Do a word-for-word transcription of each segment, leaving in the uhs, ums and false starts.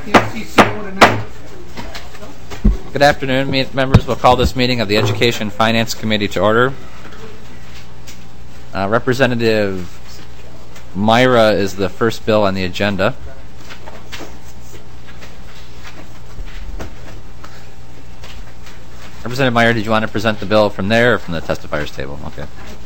Good afternoon, members. We'll call this meeting of the Education Finance Committee to order. Uh, Representative Myra is the first bill on the agenda. Representative Myra, did you want to present the bill from there or from the testifiers table? Okay.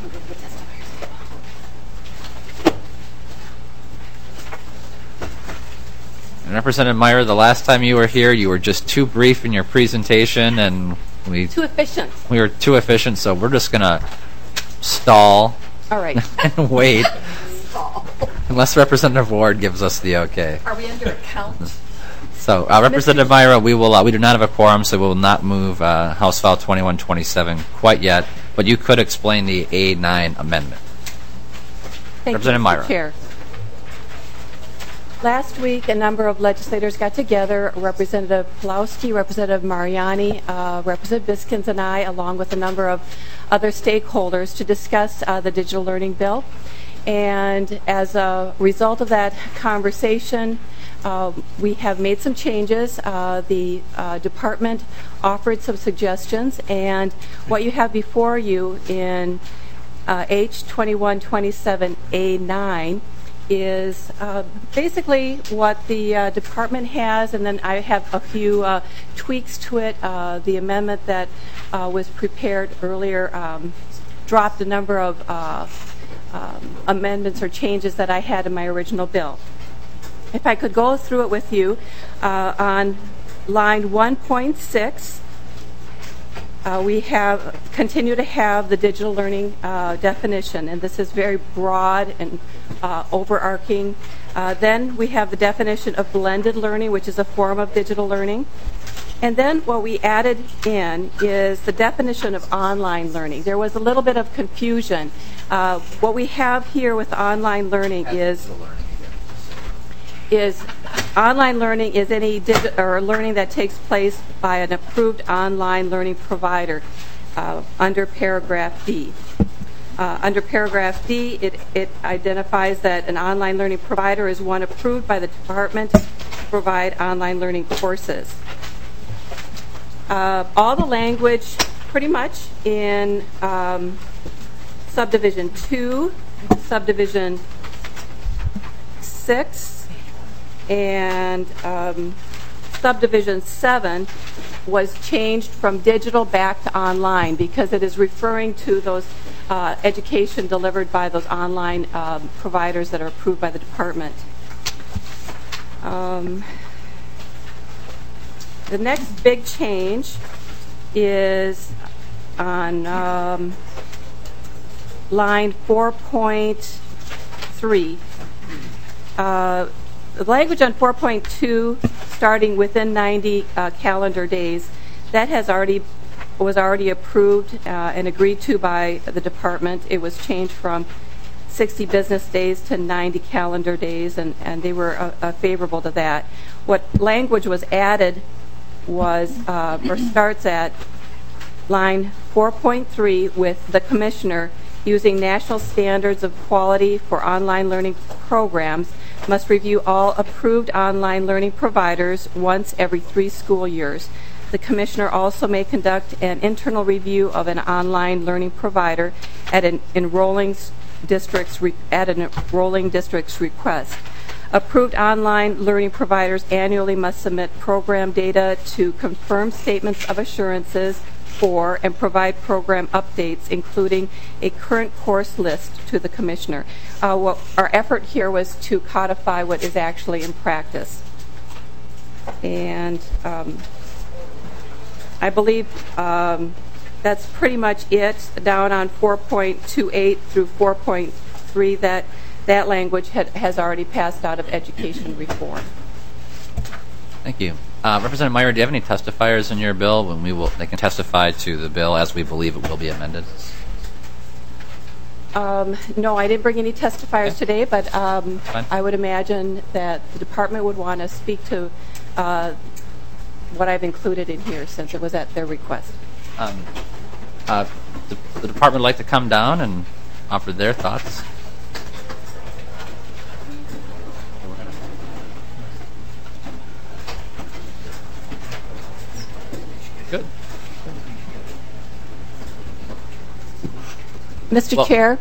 And Representative Myra, the last time you were here, you were just too brief in your presentation, and we too efficient. We were too efficient, so we're just gonna stall. All right. And wait. Stall. Unless Representative Ward gives us the okay. Are we under a count? So, uh, Representative Myra, we will. Uh, we do not have a quorum, so we will not move uh, House File twenty-one twenty-seven quite yet. But you could explain the A nine amendment. Thank Representative you, Myra. Chair. Last week, a number of legislators got together, Representative Pawlowski, Representative Mariani, uh, Representative Biskins, and I, along with a number of other stakeholders, to discuss uh, the digital learning bill. And as a result of that conversation, uh, we have made some changes. Uh, the uh, department offered some suggestions, and what you have before you in uh, H twenty-one twenty-seven A nine is uh, basically what the uh, department has, and then I have a few uh, tweaks to it. Uh, the amendment that uh, was prepared earlier um, dropped a number of uh, um, amendments or changes that I had in my original bill. If I could go through it with you, uh, on line one point six, Uh, we have continue to have the digital learning uh, definition, and this is very broad and uh, overarching. Uh, then we have the definition of blended learning, which is a form of digital learning. And then what we added in is the definition of online learning. There was a little bit of confusion. Uh, what we have here with online learning is is online learning is any digi- or learning that takes place by an approved online learning provider uh, under paragraph D. Uh, under paragraph D, it, it identifies that an online learning provider is one approved by the department to provide online learning courses. Uh, all the language pretty much in um, subdivision two, subdivision six, and um, subdivision seven was changed from digital back to online because it is referring to those uh, education delivered by those online um, providers that are approved by the department. Um, the next big change is on um, line four point three. Uh, The language on four point two, starting within ninety uh, calendar days, that has already was already approved uh, and agreed to by the department. It was changed from sixty business days to ninety calendar days, and, and they were uh, uh, favorable to that. What language was added was, uh, or starts at line four point three with the commissioner using national standards of quality for online learning programs must review all approved online learning providers once every three school years. The commissioner also may conduct an internal review of an online learning provider at an enrolling district's re- at an enrolling district's request. Approved online learning providers annually must submit program data to confirm statements of assurances for and provide program updates, including a current course list to the commissioner. Uh, what our effort here was to codify what is actually in practice. And um, I believe um, that's pretty much it. Down on four point two eight through four point three, that, that language had, has already passed out of education reform. Thank you. Uh, Representative Myra, do you have any testifiers in your bill when we will they can testify to the bill as we believe it will be amended? Um, no, I didn't bring any testifiers Okay. today, but um, Fine. I would imagine that the department would want to speak to uh, what I've included in here since it was at their request. Um, uh, the, the department would like to come down and offer their thoughts. Mister Well- Chair,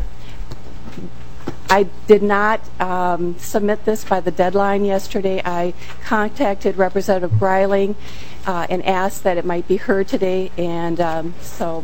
I did not um, submit this by the deadline yesterday. I contacted Representative Breiling uh, and asked that it might be heard today, and um, so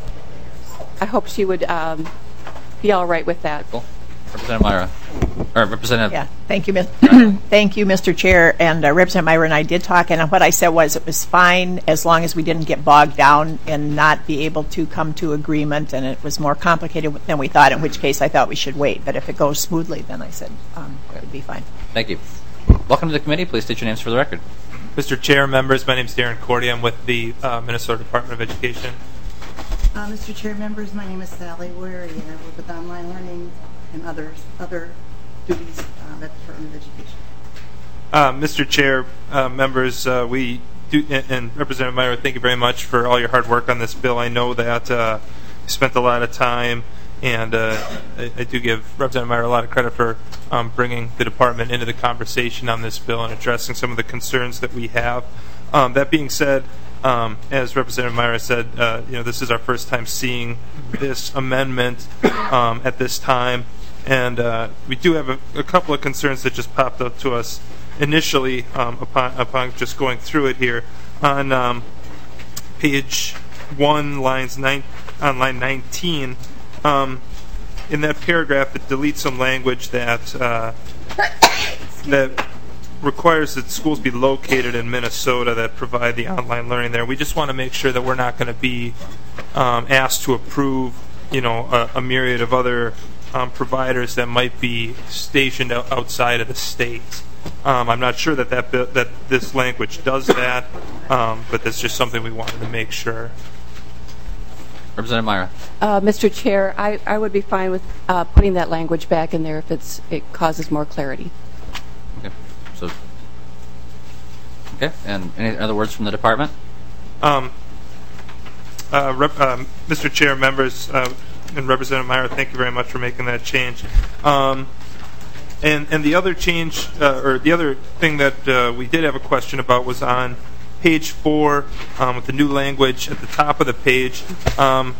I hope she would um, be all right with that. Cool. Representative Myra. Or Representative. Yeah, thank you, Miz- thank you, Mister Chair. And uh, Representative Myra and I did talk, and what I said was it was fine as long as we didn't get bogged down and not be able to come to agreement, and it was more complicated than we thought, in which case I thought we should wait. But if it goes smoothly, then I said um, it would be fine. Thank you. Welcome to the committee. Please state your names for the record. Mister Chair, members, my name is Darren Cordy. I'm with the uh, Minnesota Department of Education. Uh, Mister Chair, members, my name is Sally Wary, and I work with online learning and others, other duties uh, at the Department of Education. Uh, Mister Chair, uh, members, uh, we do, and, and Representative Myra, thank you very much for all your hard work on this bill. I know that uh, you spent a lot of time, and uh, I, I do give Representative Myra a lot of credit for um, bringing the department into the conversation on this bill and addressing some of the concerns that we have. Um, that being said, Um, as Representative Myra said, uh, you know, this is our first time seeing this amendment um, at this time, and uh, we do have a, a couple of concerns that just popped up to us initially um, upon upon just going through it here. On um, page one, lines nine, on line nineteen, um, in that paragraph, it deletes some language that uh, that. requires that schools be located in Minnesota that provide the online learning there. We just want to make sure that we're not going to be um, asked to approve, you know, a, a myriad of other um, providers that might be stationed out, outside of the state. Um, I'm not sure that that, that this language does that, um, but that's just something we wanted to make sure. Representative Myra. Uh, Mister Chair, I, I would be fine with uh, putting that language back in there if it's it causes more clarity. Okay. So, okay. And any other words from the department? Um, uh, Rep, um, Mister Chair, members, uh, and Representative Myra, thank you very much for making that change. Um, and and the other change, uh, or the other thing that uh, we did have a question about was on page four um, with the new language at the top of the page. Um,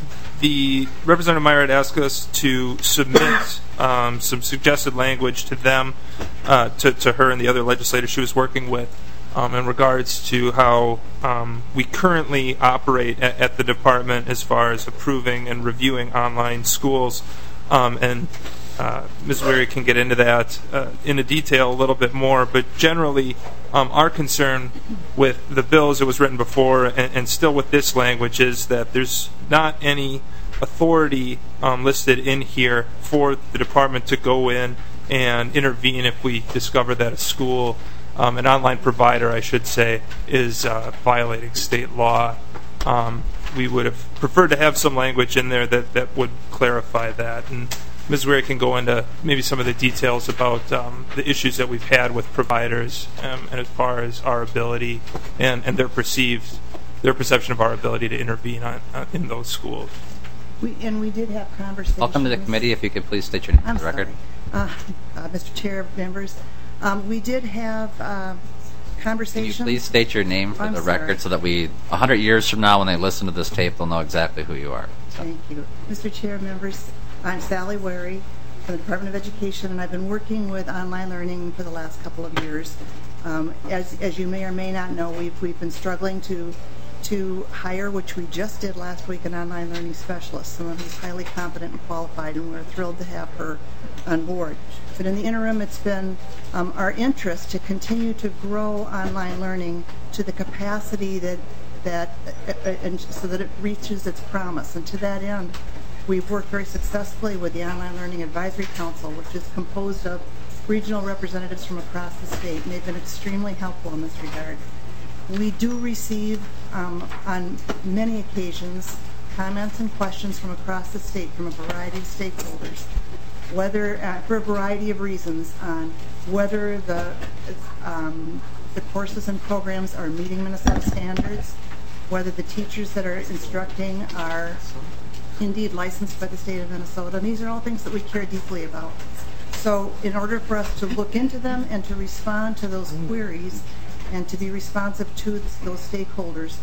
the Representative Myra had asked us to submit um, some suggested language to them, uh, to, to her and the other legislators she was working with, um, in regards to how um, we currently operate at, at the department as far as approving and reviewing online schools. Um, and uh, Miz Wary can get into that uh, in a detail a little bit more, but generally um, our concern with the bill as it was written before and, and still with this language is that there's not any authority um, listed in here for the department to go in and intervene if we discover that a school, um, an online provider, I should say, is uh, violating state law. Um, we would have preferred to have some language in there that, that would clarify that. And Miz Wary can go into maybe some of the details about um, the issues that we've had with providers um, and as far as our ability and, and their perceived, their perception of our ability to intervene on, uh, in those schools. We, and we did have conversations. Welcome to the committee. If you could please state your name I'm for the record. sorry. Uh, uh, Mister Chair, members, um, we did have uh, Can conversations. you please state your name for I'm the sorry. record so that we, a hundred years from now when they listen to this tape, they'll know exactly who you are. So. Thank you. Mister Chair, members, I'm Sally Wary from the Department of Education, and I've been working with online learning for the last couple of years. Um, as, as you may or may not know, we've, we've been struggling to to hire, which we just did last week, an online learning specialist, someone who's highly competent and qualified, and we're thrilled to have her on board. But in the interim, it's been um, our interest to continue to grow online learning to the capacity that, that uh, uh, and so that it reaches its promise. And to that end, we've worked very successfully with the Online Learning Advisory Council, which is composed of regional representatives from across the state, and they've been extremely helpful in this regard. We do receive, um, on many occasions, comments and questions from across the state from a variety of stakeholders, whether, uh, for a variety of reasons, on whether the, um, the courses and programs are meeting Minnesota standards, whether the teachers that are instructing are indeed licensed by the state of Minnesota. And these are all things that we care deeply about. So in order for us to look into them and to respond to those queries and to be responsive to those stakeholders,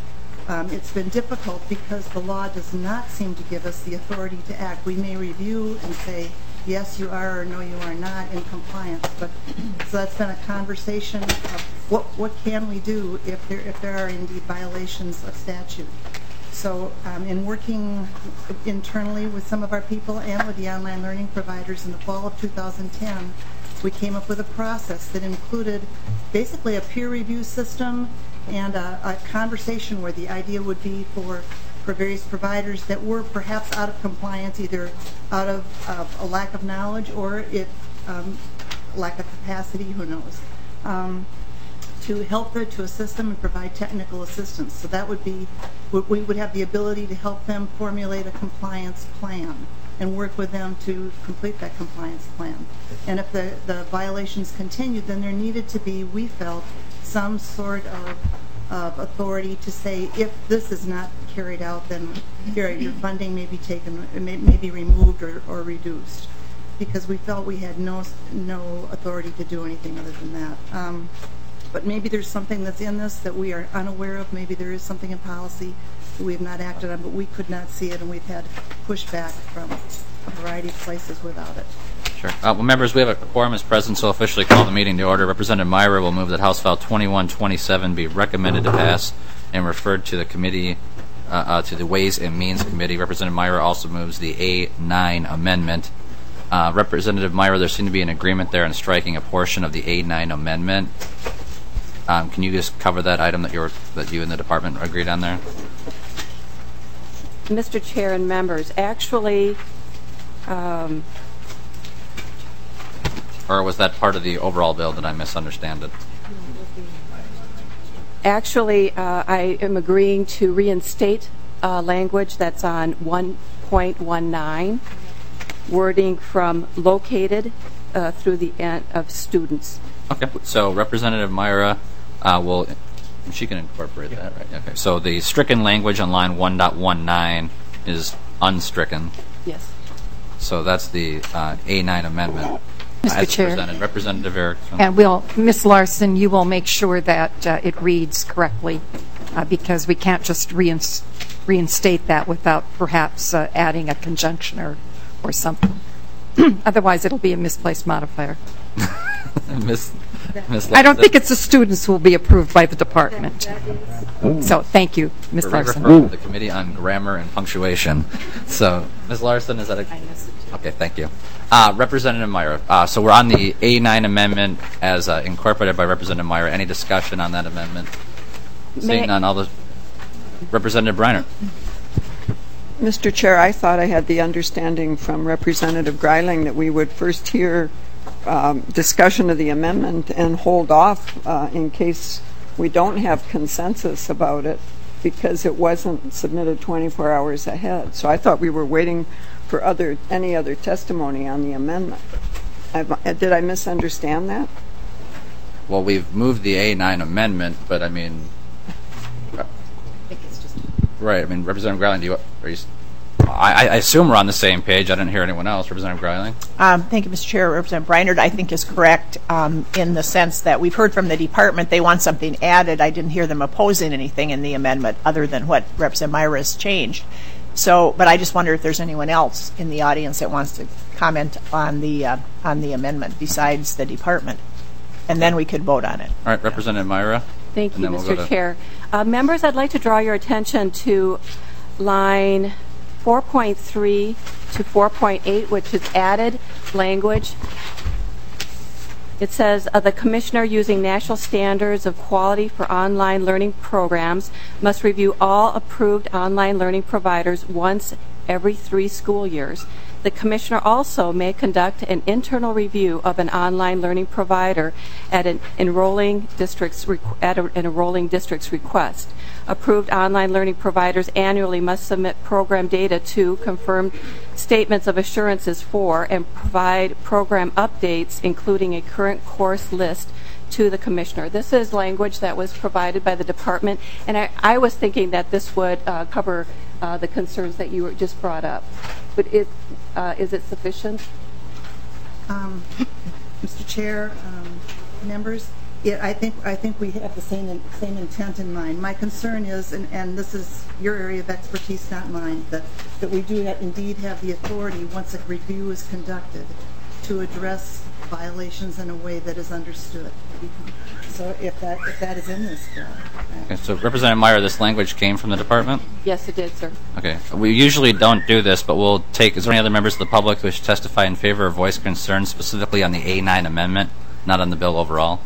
Um, it's been difficult because the law does not seem to give us the authority to act. We may review and say, yes, you are, or no, you are not in compliance. But so that's been a conversation of what what can we do if there if there are indeed violations of statute. So um, in working internally with some of our people and with the online learning providers in the fall of two thousand ten, we came up with a process that included basically a peer review system and a, a conversation where the idea would be for for various providers that were perhaps out of compliance, either out of uh, a lack of knowledge or it um, lack of capacity, who knows, um, to help them, to assist them and provide technical assistance. So that would be, we would have the ability to help them formulate a compliance plan and work with them to complete that compliance plan. And if the, the violations continued, then there needed to be, we felt, some sort of, of authority to say, if this is not carried out, then your, your funding may be taken, may, may be removed or, or reduced. Because we felt we had no, no authority to do anything other than that. Um, but maybe there's something that's in this that we are unaware of. Maybe there is something in policy that we have not acted on, but we could not see it, and we've had pushback from a variety of places without it. Sure. Uh, well, members, we have a quorum is present, so officially call the meeting to order. Representative Myra will move that House File twenty-one twenty-seven be recommended to pass and referred to the committee, uh, uh, to the Ways and Means Committee. Representative Myra also moves the A nine amendment. Uh, Representative Myra, there seemed to be an agreement there in striking a portion of the A nine amendment. Um, can you just cover that item that you were, that you and the department agreed on there? Mister Chair and members, actually, um, or was that part of the overall bill? Did I misunderstand it? actually, uh, I am agreeing to reinstate uh, language that's on one point one nine, wording from located uh, through the end of students. Okay, so Representative Myra uh, will, she can incorporate that, right? Okay, so the stricken language on line one point one nine is unstricken. Yes. So that's the uh, A nine amendment. Mister As Chair. presented. Representative Erickson. And we'll, Miz Larson, you will make sure that uh, it reads correctly, uh, because we can't just reins- reinstate that without perhaps uh, adding a conjunction or, or something. Otherwise, it'll be a misplaced modifier. Miss, Miss I don't think it's the students who will be approved by the department. So thank you, Miz Larson. To the Committee on Grammar and Punctuation. So, Miz Larson, is that a... Okay, thank you. Uh, Representative Myra, uh, so we're on the A nine amendment as uh, incorporated by Representative Myra. Any discussion on that amendment? Seeing none, all the... Representative Briner. Mister Chair, I thought I had the understanding from Representative Greiling that we would first hear um, discussion of the amendment and hold off uh, in case we don't have consensus about it, because it wasn't submitted twenty-four hours ahead. So I thought we were waiting for other any other testimony on the amendment. I've, uh, did I misunderstand that? Well, we've moved the A nine amendment, but I mean... I think it's just... Right, I mean, Representative Greiling, do you... Are you I, I assume we're on the same page. I didn't hear anyone else. Representative Greiling? Um, thank you, Mister Chair. Representative Breinert, I think, is correct um, in the sense that we've heard from the department they want something added. I didn't hear them opposing anything in the amendment other than what Representative Myra has changed. So, but I just wonder if there's anyone else in the audience that wants to comment on the uh, on the amendment besides the department, and then we could vote on it. All right, Representative Myra. Thank And you, then we'll Mister go to- Chair. Uh, members, I'd like to draw your attention to line four point three to four point eight, which is added language. It says, uh, the commissioner using national standards of quality for online learning programs must review all approved online learning providers once every three school years. The commissioner also may conduct an internal review of an online learning provider at an enrolling district's requ- at a, an enrolling district's request. Approved online learning providers annually must submit program data to confirm statements of assurances for and provide program updates, including a current course list, to the commissioner. This is language that was provided by the department, and I, I was thinking that this would uh, cover uh, the concerns that you just brought up. But it, uh, is it sufficient? Um, Mister Chair, um, members, it, I think I think we have the same same intent in mind. My concern is, and, and this is your area of expertise, not mine, that that we do have, indeed have the authority once a review is conducted to address violations in a way that is understood. So if that if that is in this bill. Okay, so Representative Meyer, this language came from the department? Yes, it did, sir. Okay. We usually don't do this, but we'll take, is there any other members of the public who wish to testify in favor or voice concerns specifically on the A nine amendment, not on the bill overall?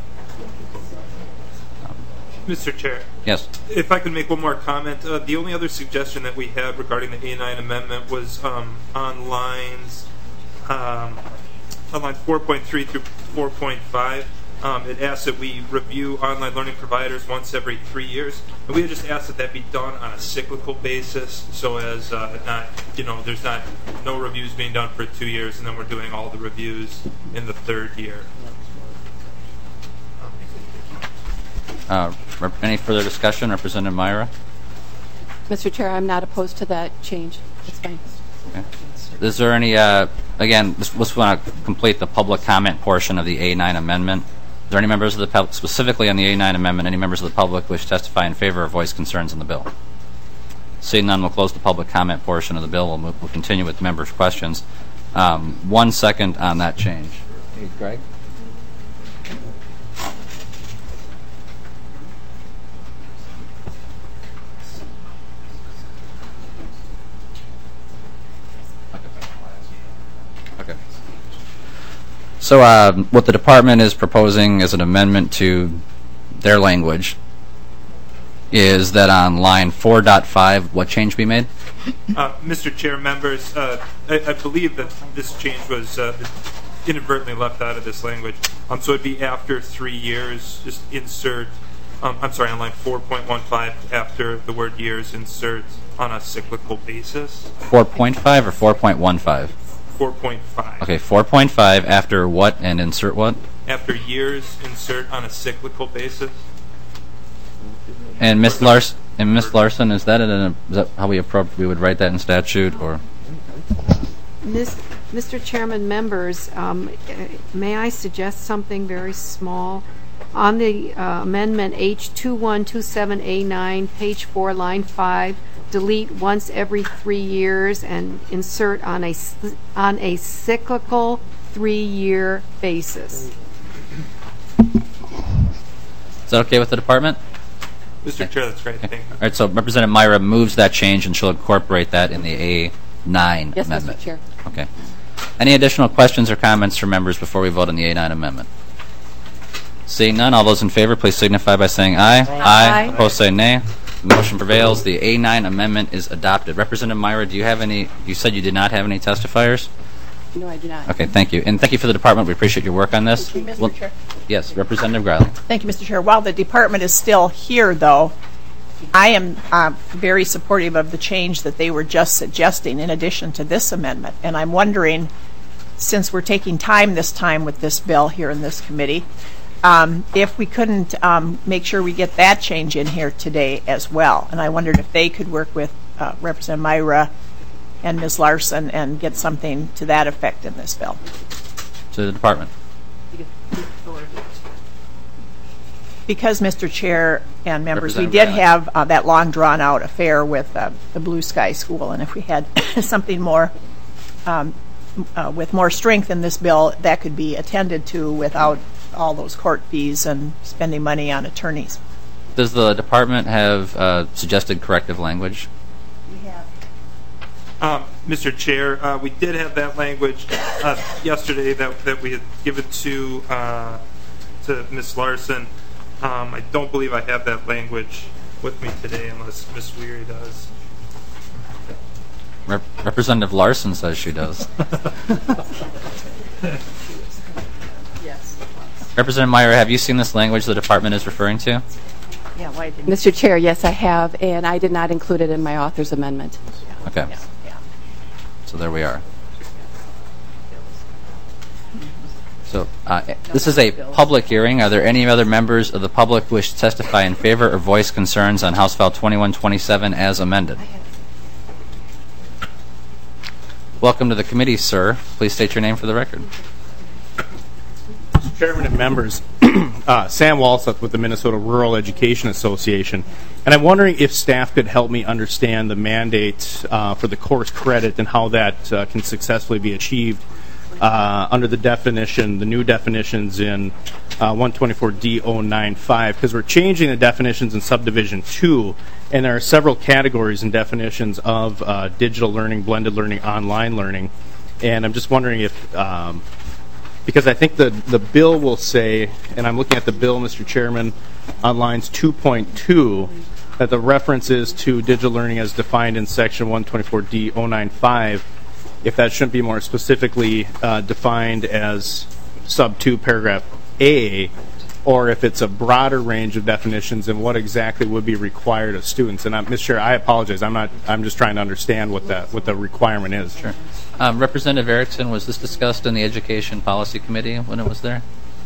Mister Chair. Yes. If I could make one more comment. Uh, the only other suggestion that we had regarding the A nine amendment was um, on lines um, on line four point three through four point five. Um, it asks that we review online learning providers once every three years. And we had just asked that that be done on a cyclical basis, so as uh, not, you know, there's not no reviews being done for two years, and then we're doing all the reviews in the third year. Uh, rep- any further discussion? Representative Myra? Mister Chair, I'm not opposed to that change. It's fine. Okay. Is there any, uh, again, just, just want to complete the public comment portion of the A nine amendment. Are there any members of the public, specifically on the A nine amendment, any members of the public wish to testify in favor or voice concerns on the bill? Seeing none, we'll close the public comment portion of the bill. We'll, move, we'll continue with members' questions. Um, one second on that change. Hey, Greg? Okay. So uh, what the department is proposing as an amendment to their language is that on line four point five, what change be made? Uh, Mister Chair, members, uh, I, I believe that this change was uh, inadvertently left out of this language. Um, so it'd be after three years, just insert, um, I'm sorry, on line four point one five, after the word years, insert on a cyclical basis. four point five or four point one five? four point five. Okay, four point five after what and insert what? After years, insert on a cyclical basis. And Miz Larson, and Miz Larson, is that, in a, is that how we appro- we would write that in statute, or? Miz Mister Chairman, members, um, may I suggest something very small? On the uh, amendment H two one two seven A nine, page four, line five, delete once every three years and insert on a on a cyclical three-year basis. Is that okay with the department? Mister Chair, that's great. Thank you. All right, so Representative Myra moves that change, and she'll incorporate that in the A nine Yes, amendment. Mister Chair. Okay. Any additional questions or comments from members before we vote on the A nine amendment? Seeing none, all those in favor, please signify by saying aye. Aye. Aye. Opposed, say nay. The motion prevails. The A nine amendment is adopted. Representative Myra, do you have any? You said you did not have any testifiers? No, I do not. Okay, thank you. And thank you for the department. We appreciate your work on this. Thank you, Mister Well, Chair. yes, Representative Greiling. Thank you, Mister Chair. While the department is still here, though, I am uh, very supportive of the change that they were just suggesting in addition to this amendment. And I'm wondering, since we're taking time this time with this bill here in this committee, um, if we couldn't um, make sure we get that change in here today as well. And I wondered if they could work with uh, Representative Myra and Miz Larson and get something to that effect in this bill. To the department. Because, Mister Chair and members, we Representative did Greiling. have uh, that long drawn-out affair with uh, the Blue Sky School, and if we had something more um, uh, with more strength in this bill, that could be attended to without all those court fees and spending money on attorneys. Does the department have uh, suggested corrective language? We have. Um, Mister Chair, uh, we did have that language uh, yesterday that, that we had given to uh, to Miz Larson. Um, I don't believe I have that language with me today, unless Miz Weary does. Rep- Representative Larson says she does. Yes. Representative Meyer, have you seen this language the department is referring to? Yeah, why didn't Mister Chair, yes, I have, and I did not include it in my author's amendment. Okay. Yeah, yeah. So there we are. So uh, this is a public hearing. Are there any other members of the public who wish to testify in favor or voice concerns on House File twenty-one twenty-seven as amended? Welcome to the committee, sir. Please state your name for the record. Mister Chairman and members, uh, Sam Walseth with the Minnesota Rural Education Association, and I'm wondering if staff could help me understand the mandate uh, for the course credit and how that uh, can successfully be achieved uh, under the definition, the new definitions in uh, one twenty-four D zero nine five, because we're changing the definitions in subdivision two, and there are several categories and definitions of uh, digital learning, blended learning, online learning, and I'm just wondering if um, because I think the, the bill will say, and I'm looking at the bill, Mister Chairman, on lines two point two, that the reference is to digital learning as defined in section one twenty-four D zero nine five, if that shouldn't be more specifically uh, defined as sub two paragraph A, or if it's a broader range of definitions and what exactly would be required of students. And uh, Mister Chair, I apologize. I'm not. I'm just trying to understand what that what the requirement is. Sure. Um, Representative Erickson, was this discussed in the Education Policy Committee when it was there?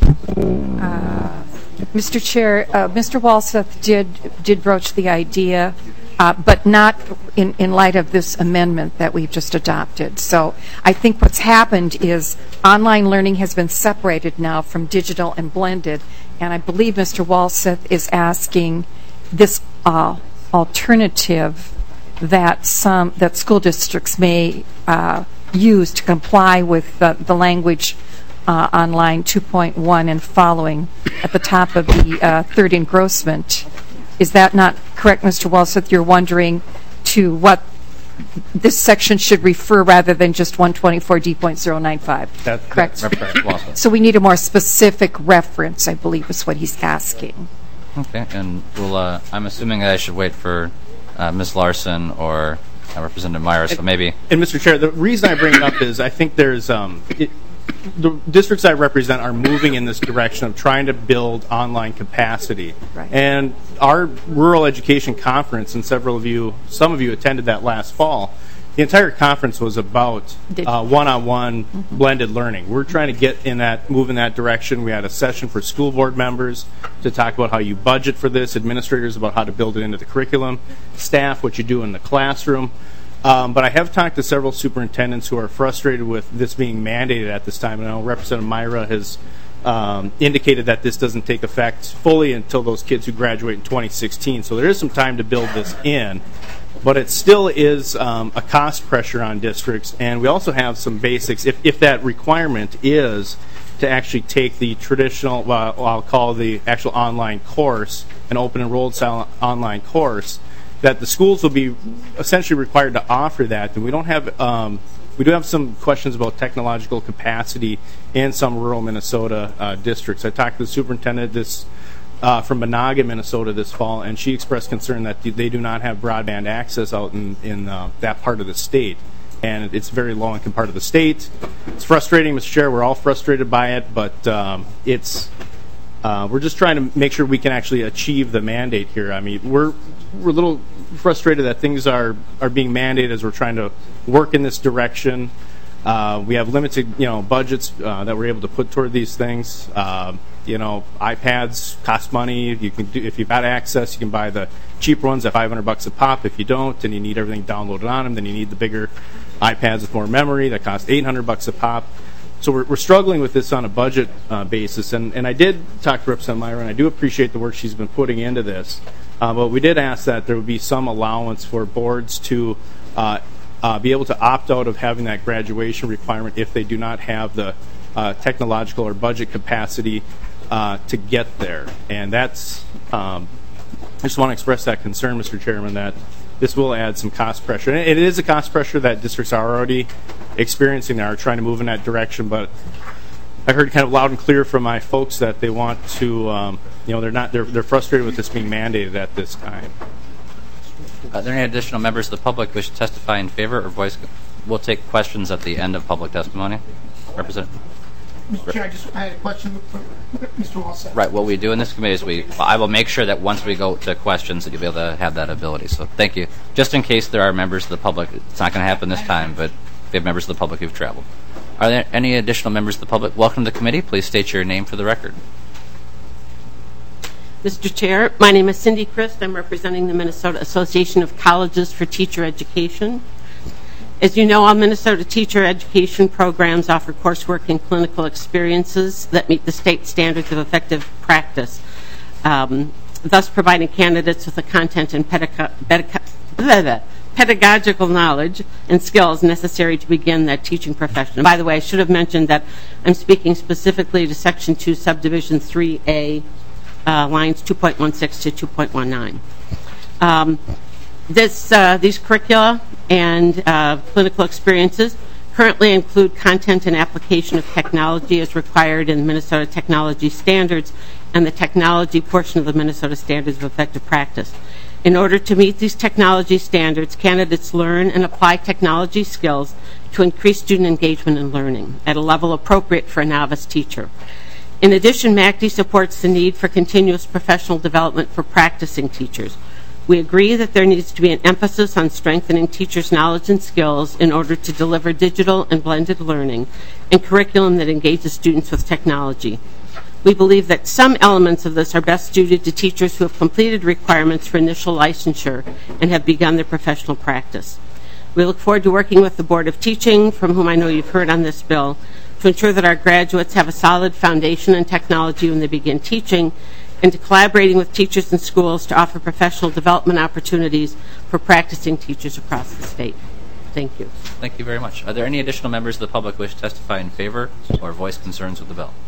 Uh, Mister Chair, uh, Mister Walseth did did broach the idea, uh, but not in, in light of this amendment that we've just adopted. So I think what's happened is online learning has been separated now from digital and blended, and I believe Mister Walseth is asking this uh, alternative that some that school districts may uh, use to comply with uh, the language uh, on line two point one and following at the top of the uh, third engrossment. Is that not correct, Mister Walseth? You're wondering to what this section should refer rather than just one twenty-four D zero nine five. That, correct? That's so we need a more specific reference, I believe is what he's asking. Okay, and we'll, uh, I'm assuming I should wait for uh, Miz Larson or uh, Representative Meyer, so maybe. And Mister Chair, the reason I bring it up is I think there's um, it, the districts I represent are moving in this direction of trying to build online capacity. Right. And our rural education conference, and several of you, some of you attended that last fall, the entire conference was about uh, one-on-one mm-hmm. blended learning. We're trying to get in that, move in that direction. We had a session for school board members to talk about how you budget for this, administrators about how to build it into the curriculum, staff, what you do in the classroom. Um, but I have talked to several superintendents who are frustrated with this being mandated at this time. And I know Representative Myra has um, indicated that this doesn't take effect fully until those kids who graduate in twenty sixteen. So there is some time to build this in. But it still is um, a cost pressure on districts. And we also have some basics. If, if that requirement is to actually take the traditional, well, I'll call the actual online course, an open enrolled style online course, that the schools will be essentially required to offer that. And we don't have, um, we do have some questions about technological capacity in some rural Minnesota uh, districts. I talked to the superintendent this uh, from Monaga, Minnesota this fall, and she expressed concern that they do not have broadband access out in, in uh, that part of the state. And it's a very low-income part of the state. It's frustrating, Mister Chair. We're all frustrated by it, but um, it's uh, we're just trying to make sure we can actually achieve the mandate here. I mean, we're we're a little frustrated that things are, are being mandated as we're trying to work in this direction. Uh, we have limited, you know, budgets uh, that we're able to put toward these things. Uh, you know, iPads cost money. You can do, if you've got access, you can buy the cheaper ones at five hundred bucks a pop. If you don't, and you need everything downloaded on them, then you need the bigger iPads with more memory that cost eight hundred bucks a pop. So we're, we're struggling with this on a budget uh, basis. And, and I did talk to Representative Myra, and I do appreciate the work she's been putting into this. Uh, but we did ask that there would be some allowance for boards to uh, uh, be able to opt out of having that graduation requirement if they do not have the uh, technological or budget capacity uh, to get there. And that's, um, I just want to express that concern, Mister Chairman, that this will add some cost pressure. And it is a cost pressure that districts are already experiencing. They are trying to move in that direction, but I heard kind of loud and clear from my folks that they want to, um, you know, they're not, they're, they're frustrated with this being mandated at this time. Are there any additional members of the public who wish to testify in favor or voice? We'll take questions at the end of public testimony. Representative. Mister Chair, I just I had a question for Mister Walseth. Right. What we do in this committee is we, I will make sure that once we go to questions that you'll be able to have that ability. So thank you. Just in case there are members of the public, it's not going to happen this time, but we have members of the public who've traveled. Are there any additional members of the public? Welcome to the committee. Please state your name for the record. Mister Chair, my name is Cindy Christ. I'm representing the Minnesota Association of Colleges for Teacher Education. As you know, all Minnesota teacher education programs offer coursework and clinical experiences that meet the state standards of effective practice, um, thus providing candidates with the content and pedago- pedago- pedagogical knowledge and skills necessary to begin their teaching profession. And by the way, I should have mentioned that I'm speaking specifically to Section two, Subdivision three A, uh, lines two point one six to two point one nine. Um, this, uh, these curricula and uh, clinical experiences currently include content and application of technology as required in Minnesota Technology Standards and the technology portion of the Minnesota Standards of Effective Practice. In order to meet these technology standards, candidates learn and apply technology skills to increase student engagement and learning at a level appropriate for a novice teacher. In addition, M A C D supports the need for continuous professional development for practicing teachers. We agree that there needs to be an emphasis on strengthening teachers' knowledge and skills in order to deliver digital and blended learning and curriculum that engages students with technology. We believe that some elements of this are best suited to teachers who have completed requirements for initial licensure and have begun their professional practice. We look forward to working with the Board of Teaching, from whom I know you've heard on this bill, to ensure that our graduates have a solid foundation in technology when they begin teaching, and to collaborating with teachers and schools to offer professional development opportunities for practicing teachers across the state. Thank you. Thank you very much. Are there any additional members of the public who wish to testify in favor or voice concerns with the bill?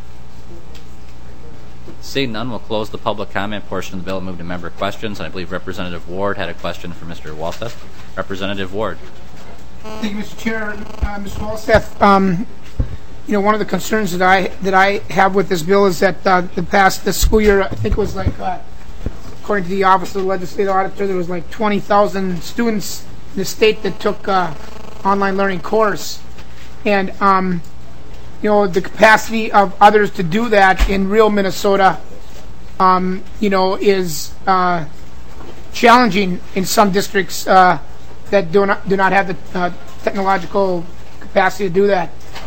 Seeing none, we'll close the public comment portion of the bill and move to member questions. And I believe Representative Ward had a question for Mister Walseth. Representative Ward. Thank you, Mister Chair. Uh, Mister Walseth, um, you know, one of the concerns that I that I have with this bill is that uh, the past the school year, I think it was like, uh, according to the Office of the Legislative Auditor, there was like twenty thousand students in the state that took uh, online learning course, and um, you know, the capacity of others to do that in real Minnesota, um, you know, is uh, challenging in some districts uh, that do not do not have the uh, technological capacity to do that.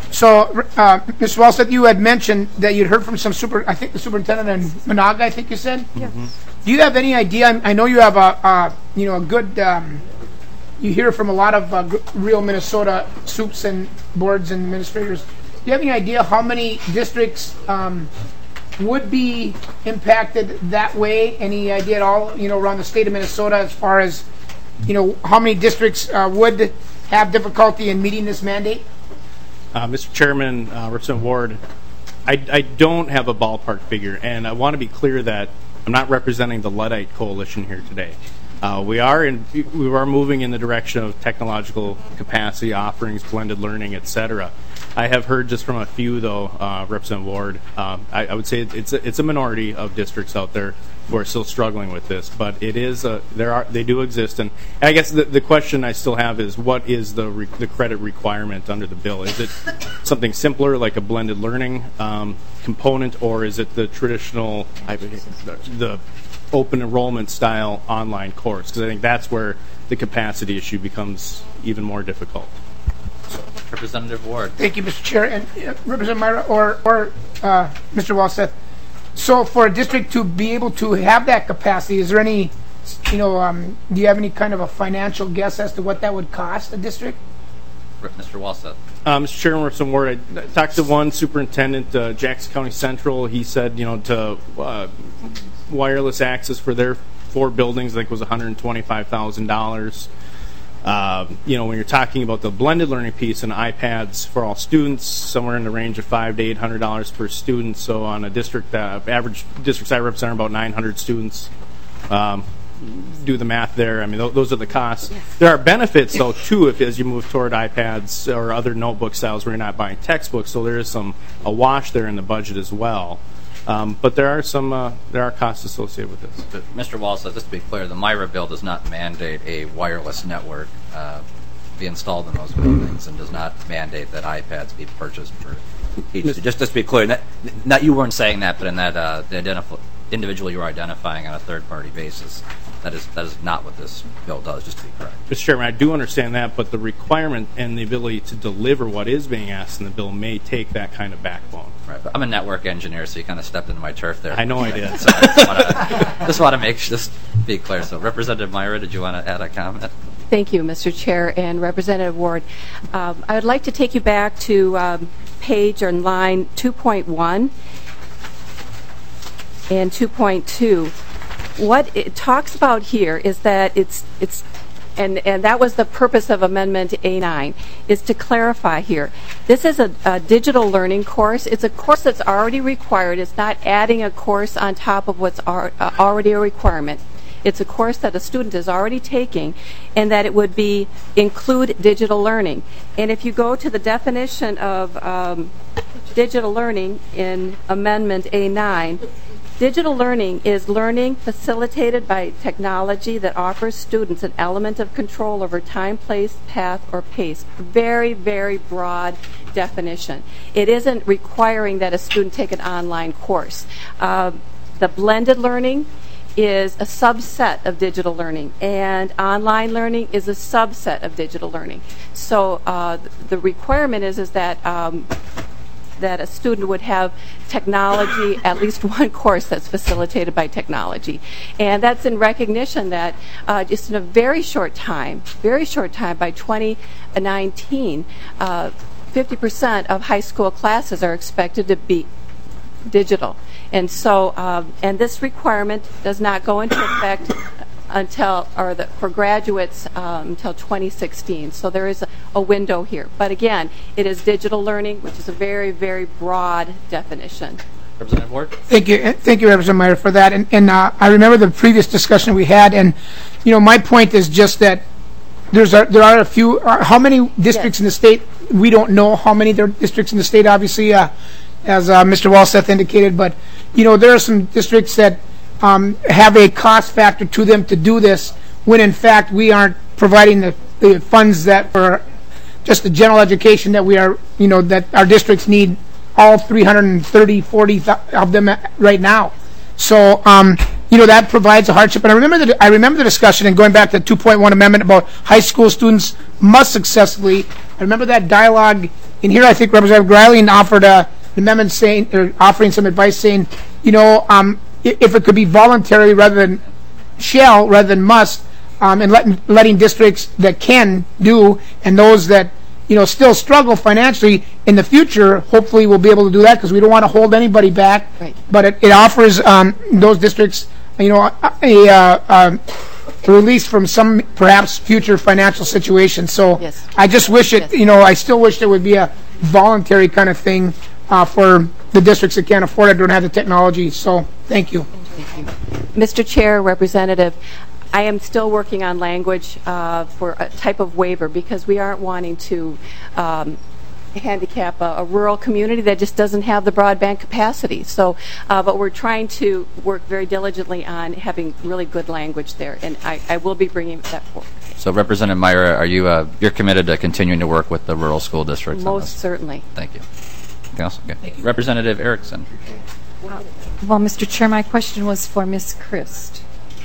So, uh, Mister Walseth, you had mentioned that you'd heard from some super, I think the superintendent in Monaga, I think you said? Yes. Do you have any idea? I, I know you have a, a you know, a good, um, you hear from a lot of uh, g- real Minnesota soups and boards and administrators. Do you have any idea how many districts um, would be impacted that way? Any idea at all, you know, around the state of Minnesota as far as, you know, how many districts uh, would have difficulty in meeting this mandate? Uh, Mister Chairman, uh, Representative Ward, I, I don't have a ballpark figure, and I want to be clear that I'm not representing the Luddite Coalition here today. Uh, we are in, we are moving in the direction of technological capacity offerings, blended learning, et cetera. I have heard just from a few, though, uh, Representative Ward. Um, I, I would say it's a, it's a minority of districts out there who are still struggling with this, but it is a, there are they do exist, and, and I guess the, the question I still have is what is the re, the credit requirement under the bill? Is it something simpler like a blended learning um, component, or is it the traditional I, the open enrollment style online course? Because I think that's where the capacity issue becomes even more difficult. Representative Ward. Thank you, Mister Chair. And uh, Representative Myra or, or uh, Mister Walseth, so for a district to be able to have that capacity, is there any, you know, um, do you have any kind of a financial guess as to what that would cost a district? Mister Walseth. Uh, Mister Chairman, Representative Ward, I talked to one superintendent, uh, Jackson County Central. He said, you know, to uh, wireless access for their four buildings, I think was one hundred twenty-five thousand dollars. Uh, you know, when you're talking about the blended learning piece and iPads for all students, somewhere in the range of five to eight hundred dollars per student. So on a district, uh, average districts I represent about nine hundred students. Um, do the math there. I mean, th- those are the costs. There are benefits, though, too, if as you move toward iPads or other notebook styles where you're not buying textbooks. So there is some a wash there in the budget as well. Um, but there are some uh, there are costs associated with this. But Mister Walseth, just to be clear, the Myra bill does not mandate a wireless network uh, be installed in those buildings, and does not mandate that iPads be purchased for each. Just, just to be clear, not, not you weren't saying that, but in that uh, the identif- individual you were identifying on a third-party basis, that is that is not what this bill does. Just to be correct, Mister Chairman, I do understand that, but the requirement and the ability to deliver what is being asked in the bill may take that kind of backbone. Right, but I'm a network engineer, so you kind of stepped into my turf there. I know I did. So I just want to just want to make just be clear. So, Representative Myra, did you want to add a comment? Thank you, Mister Chair and Representative Ward. Um, I would like to take you back to um, page or line two point one and two point two. What it talks about here is that it's it's and and that was the purpose of Amendment A nine, is to clarify here. This is a, a digital learning course. It's a course that's already required. It's not adding a course on top of what's ar- uh, already a requirement. It's a course that a student is already taking, and that it would be include digital learning. And if you go to the definition of um, digital learning in Amendment A nine, digital learning is learning facilitated by technology that offers students an element of control over time, place, path, or pace. Very, very broad definition. It isn't requiring that a student take an online course. Uh, the blended learning is a subset of digital learning, and online learning is a subset of digital learning. So uh, the requirement is is that um, that a student would have technology, at least one course that's facilitated by technology. And that's in recognition that uh, just in a very short time, very short time, by twenty nineteen, uh, fifty percent of high school classes are expected to be digital. And so, uh, and this requirement does not go into effect until, or the, for graduates um, until twenty sixteen. So there is a, a window here. But again, it is digital learning, which is a very, very broad definition. Representative Ward? Thank you, thank you, Representative Meyer, for that. And, and uh, I remember the previous discussion we had, and you know, my point is just that there's a, there are a few. Uh, how many districts yes. in the state? We don't know how many there are districts in the state. Obviously, uh, as uh, Mister Walseth indicated, but you know, there are some districts that um, have a cost factor to them to do this, when in fact we aren't providing the, the funds that for just the general education that we are, you know, that our districts need, all three hundred thirty, forty of them right now. So, um, you know, that provides a hardship. And I remember the, I remember the discussion, and going back to the two point one amendment about high school students must successfully, I remember that dialogue in here. I think Representative Greiling offered a, an amendment saying, or offering some advice saying, you know, um, if it could be voluntary rather than shall, rather than must, um, and letting, letting districts that can do, and those that, you know, still struggle financially in the future, hopefully we'll be able to do that, because we don't want to hold anybody back. Right. But it, it offers um, those districts, you know, a, a, uh, a release from some perhaps future financial situation. So yes. I just wish it, yes. you know, I still wish there would be a voluntary kind of thing uh, for the districts that can't afford it, don't have the technology. So thank you. Thank you. Mister Chair, Representative, I am still working on language uh, for a type of waiver, because we aren't wanting to um, handicap a, a rural community that just doesn't have the broadband capacity. So, uh, but we're trying to work very diligently on having really good language there, and I, I will be bringing that forward. So, Representative Meyer, are you uh, you're committed to continuing to work with the rural school districts? Most certainly. Thank you. Anything else? Okay. Thank you. Representative Erickson. Uh, well, Mister Chair, my question was for Miz Christ.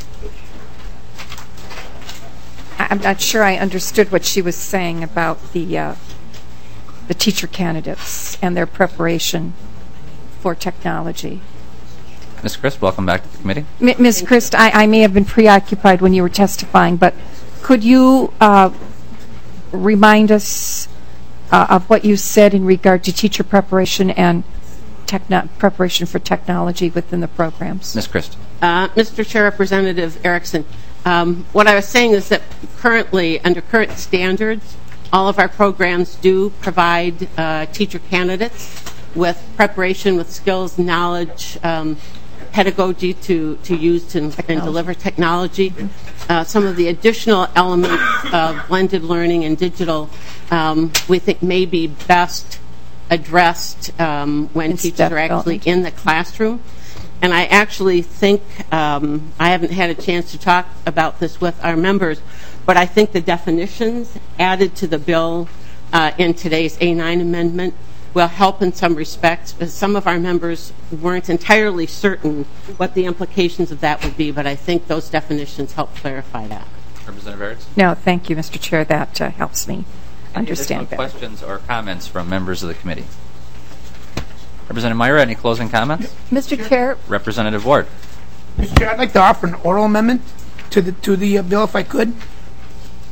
I'm not sure I understood what she was saying about the uh, the teacher candidates and their preparation for technology. Miz Christ, welcome back to the committee. M- Miz Christ, I, I may have been preoccupied when you were testifying, but could you uh, remind us uh, of what you said in regard to teacher preparation and techno- preparation for technology within the programs? Miz Christ. Uh, Mister Chair, Representative Erickson, um, what I was saying is that currently, under current standards, all of our programs do provide uh, teacher candidates with preparation, with skills, knowledge, um, pedagogy to, to use to, and deliver technology. Uh, some of the additional elements of blended learning and digital um, we think may be best addressed um, when It's teachers are actually in the classroom. And I actually think, um, I haven't had a chance to talk about this with our members, but I think the definitions added to the bill uh, in today's A nine amendment will help in some respects, because some of our members weren't entirely certain what the implications of that would be, but I think those definitions help clarify that. Representative Erickson. No, thank you, Mister Chair. That uh, helps me understand better. better. Questions or comments from members of the committee? Representative Meyer, any closing comments? Mister Chair. Representative Ward. Mister Chair, I'd like to offer an oral amendment to the to the uh, bill, if I could.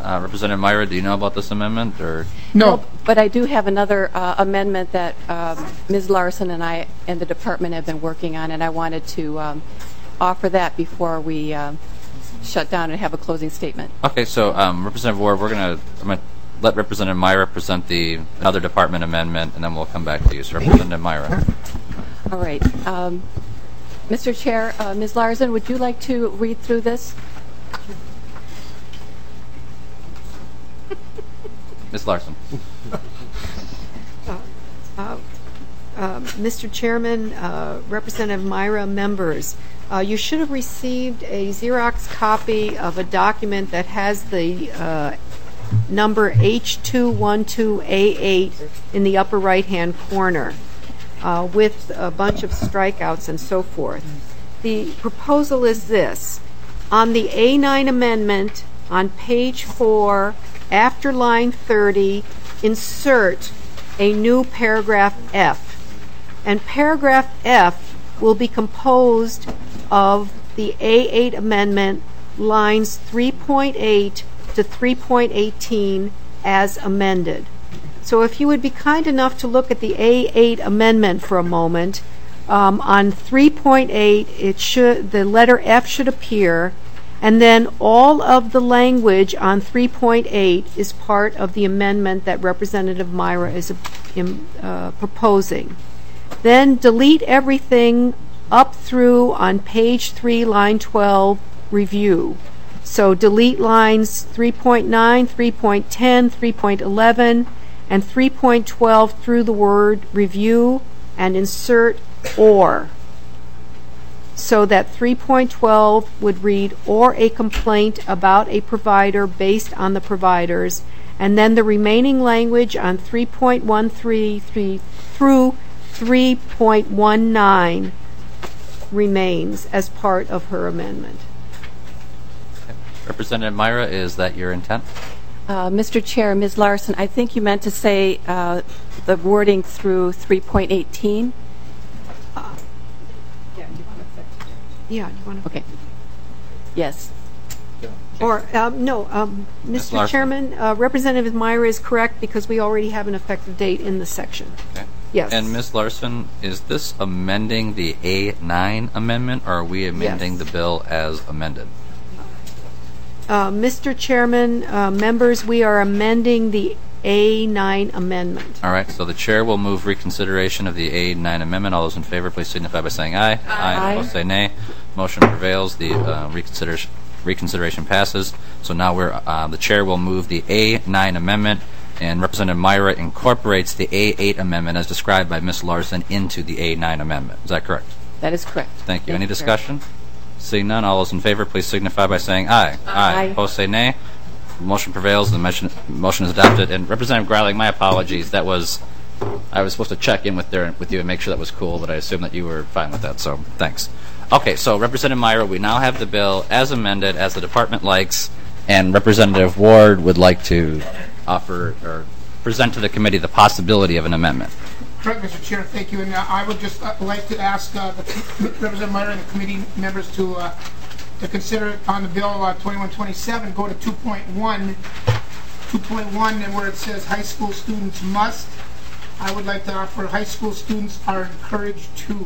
Uh, Representative Myra, do you know about this amendment? Or No. But I do have another uh, amendment that um, Miz Larson and I and the department have been working on, and I wanted to um, offer that before we um, shut down and have a closing statement. Okay, so um, Representative Ward, we're going to I'm going to let Representative Myra present the another department amendment, and then we'll come back to you. So, Representative Myra. All right. Um, Mister Chair, uh, Miz Larson, would you like to read through this? Miz Larson. Uh, uh, uh, Mister Chairman, uh, Representative Myra, members, uh, you should have received a Xerox copy of a document that has the uh, number H two twelve A eight in the upper right-hand corner uh, with a bunch of strikeouts and so forth. The proposal is this. On the A nine amendment, on page four, after line thirty, insert a new paragraph F. And paragraph F will be composed of the A eight amendment, lines three point eight to three point eighteen as amended. So if you would be kind enough to look at the A eight amendment for a moment, um, on three point eight, it should the letter F should appear. And then all of the language on three point eight is part of the amendment that Representative Myra is uh, proposing. Then delete everything up through on page three, line twelve, review. So delete lines three point nine, three point ten, three point eleven, and three point twelve through the word review and insert or. So that three point twelve would read, or a complaint about a provider based on the providers, and then the remaining language on three point thirteen through three point nineteen remains as part of her amendment. Representative Myra, is that your intent? Uh, Mister Chair, Miz Larson, I think you meant to say uh, the wording through three point eighteen. Yeah, you want to? Okay. Yes. Or, um, no, um, Mister Larson. Chairman, uh, Representative Myra is correct because we already have an effective date in the section. Okay. Yes. And Miz Larson, is this amending the A nine amendment, or are we amending Yes. the bill as amended? Uh, Mister Chairman, uh, members, we are amending the A nine amendment. All right, so the chair will move reconsideration of the A nine amendment. All those in favor, please signify by saying aye. Aye. Opposed, say nay. Motion prevails. The uh, reconsideration reconsideration passes. So now we're uh, the chair will move the A nine amendment, and Representative Myra incorporates the A eight amendment as described by Miz Larson into the A nine amendment. Is that correct? That is correct. Thank you. Thank Any you, sir. discussion? Seeing none, all those in favor, please signify by saying aye. Aye. Opposed, say nay. Motion prevails. The motion, motion is adopted. And Representative Greiling, my apologies. That was, I was supposed to check in with there with you and make sure that was cool, but I assume that you were fine with that. So thanks. Okay, so Representative Myra, we now have the bill as amended, as the department likes, and Representative Ward would like to offer or present to the committee the possibility of an amendment. Correct, Mister Chair. Thank you. And uh, I would just uh, like to ask uh, the Representative Myra and the committee members to uh, to consider on the bill uh, twenty-one twenty-seven, go to two point one, two point one, and where it says high school students must, I would like to offer high school students are encouraged to,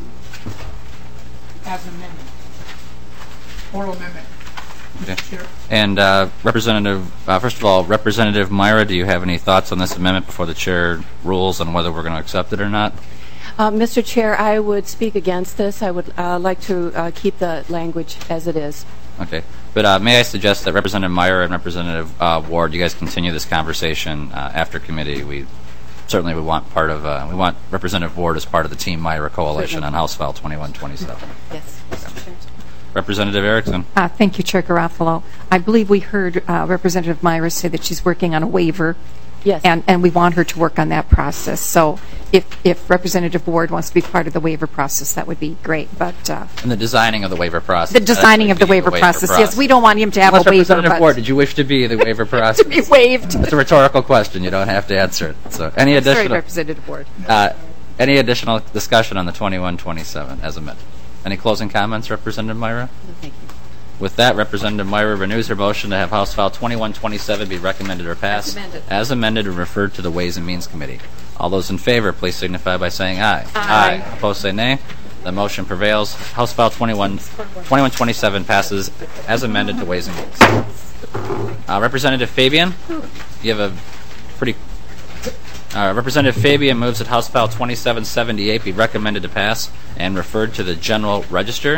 as an amendment, oral amendment. Mister Chair. And uh, Representative, uh, first of all, Representative Myra, do you have any thoughts on this amendment before the chair rules on whether we're going to accept it or not? Uh, Mister Chair, I would speak against this. I would uh, like to uh, keep the language as it is. Okay. But uh, may I suggest that Representative Myra and Representative uh, Ward, you guys continue this conversation uh, after committee. We certainly would want part of, uh, we want Representative Ward as part of the Team Myra Coalition Certainly. on House File twenty-one twenty-seven. Yes, Mister Chair. Representative Erickson. Uh, thank you, Chair Garofalo. I believe we heard uh, Representative Myra say that she's working on a waiver. Yes. And, and we want her to work on that process. So if, if Representative Ward wants to be part of the waiver process, that would be great. But uh, And the designing of the waiver process. the designing of the waiver, process, yes, we don't want him to have Unless a waiver. Representative But Ward, did you wish to be the waiver process? to be waived. It's a rhetorical question. You don't have to answer it. So, any Sorry, additional Representative Ward. uh, any additional discussion on the twenty-one twenty-seven as amended? Any closing comments, Representative Myra? No, thank you. With that, Representative Myra renews her motion to have House File twenty-one twenty-seven be recommended or passed As amended. as amended and referred to the Ways and Means Committee. All those in favor, please signify by saying aye. Aye. Opposed, say nay. The motion prevails. House File twenty-one twenty-seven passes as amended to Ways and Means. Uh, Representative Fabian, you have a pretty... Uh, Representative Fabian moves that House File twenty-seven seventy-eight be recommended to pass and referred to the General Register.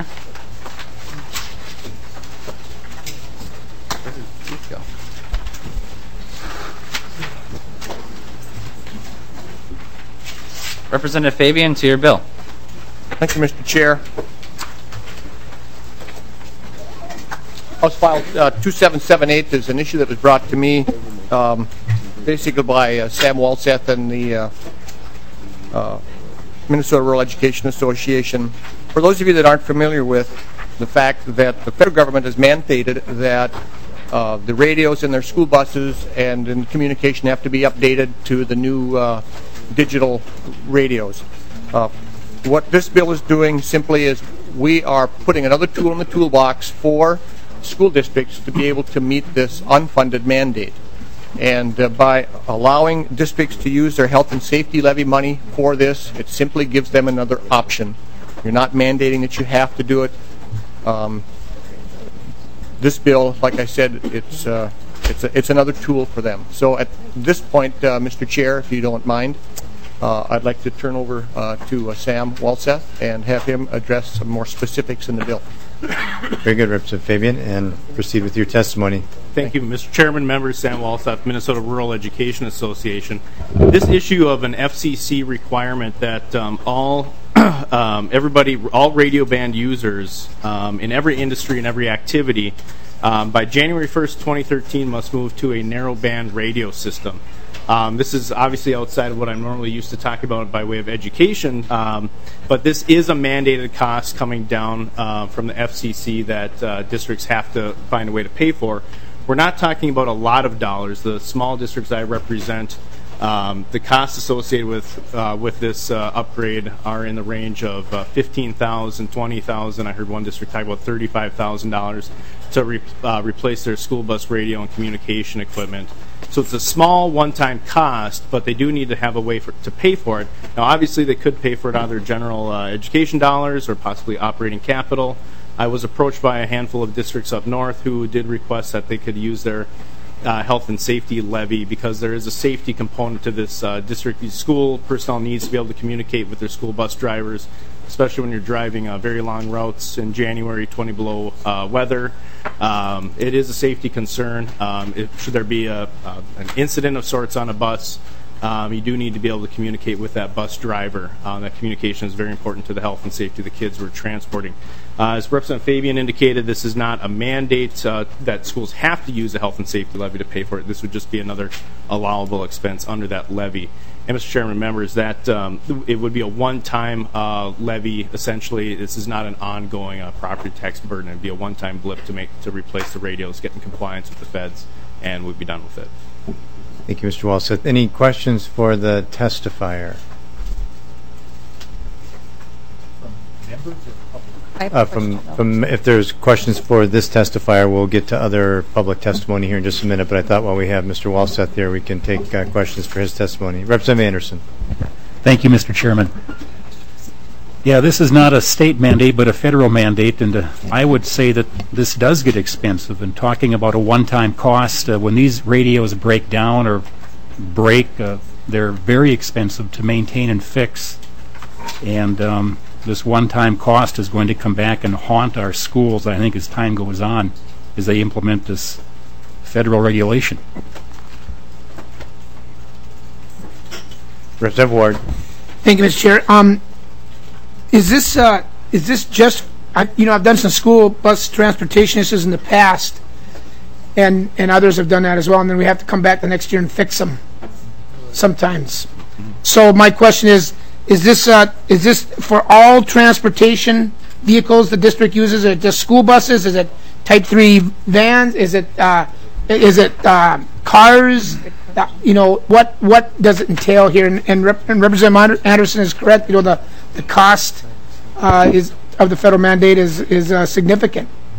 Go. Representative Fabian, to your bill. Thank you, Mister Chair. House File uh, twenty-seven seventy-eight is an issue that was brought to me um, basically by uh, Sam Walseth and the uh, uh, Minnesota Rural Education Association. For those of you that aren't familiar with the fact that the federal government has mandated that uh, the radios in their school buses and in communication have to be updated to the new uh, digital radios. Uh, what this bill is doing simply is we are putting another tool in the toolbox for school districts to be able to meet this unfunded mandate. And uh, by allowing districts to use their health and safety levy money for this, it simply gives them another option. You're not mandating that you have to do it. Um, this bill, like I said, it's uh, it's a, it's another tool for them. So at this point, uh, Mister Chair, if you don't mind, uh, I'd like to turn over uh, to uh, Sam Walseth and have him address some more specifics in the bill. Very good, Representative Fabian, and proceed with your testimony. Thank you, Mister Chairman, members, Sam Walseth, Minnesota Rural Education Association. This issue of an F C C requirement that um, all um, everybody, all radio band users um, in every industry and every activity um, by January first, twenty thirteen must move to a narrowband radio system. Um, this is obviously outside of what I'm normally used to talking about by way of education, um, but this is a mandated cost coming down uh, from the F C C that uh, districts have to find a way to pay for. We're not talking about a lot of dollars. The small districts I represent, um, the costs associated with uh, with this uh, upgrade are in the range of uh, fifteen thousand dollars, twenty thousand dollars. I heard one district talk about thirty-five thousand dollars to re uh, replace their school bus radio and communication equipment. So it's a small one-time cost, but they do need to have a way for, to pay for it. Now, obviously, they could pay for it out of their general uh, education dollars or possibly operating capital. I was approached by a handful of districts up north who did request that they could use their uh, health and safety levy because there is a safety component to this uh, district. The school personnel needs to be able to communicate with their school bus drivers, especially when you're driving uh, very long routes in January, twenty below uh, weather. Um, it is a safety concern. Um, it, should there be a, uh, an incident of sorts on a bus, um, you do need to be able to communicate with that bus driver. Uh, that communication is very important to the health and safety of the kids we're transporting. Uh, as Representative Fabian indicated, this is not a mandate uh, that schools have to use a health and safety levy to pay for it. This would just be another allowable expense under that levy. And Mister Chairman, members, that um, it would be a one-time uh, levy. Essentially, this is not an ongoing uh, property tax burden. It would be a one-time blip to make to replace the radios, get in compliance with the feds, and we'd be done with it. Thank you, Mister Walseth. Any questions for the testifier? From members or public? Uh, from, from, if there's questions for this testifier, we'll get to other public testimony here in just a minute, but I thought while we have Mister Walseth here, we can take uh, questions for his testimony. Representative Anderson. Thank you, Mister Chairman. Yeah, this is not a state mandate, but a federal mandate, and uh, I would say that this does get expensive. And talking about a one-time cost, uh, when these radios break down or break, uh, they're very expensive to maintain and fix. And um, this one-time cost is going to come back and haunt our schools, I think, as time goes on, as they implement this federal regulation. Representative Ward. Thank you, Mister Chair. Um, is this uh, is this just? I, you know, I've done some school bus transportation issues in the past, and and others have done that as well. And then we have to come back the next year and fix them sometimes. So my question is. Is this uh, is this for all transportation vehicles the district uses? Is it just school buses? Is it Type three vans? Is it uh, is it uh, cars? Uh, you know, what what does it entail here? And, and, Rep and Representative Anderson is correct. You know, the the cost uh, is of the federal mandate is is uh, significant.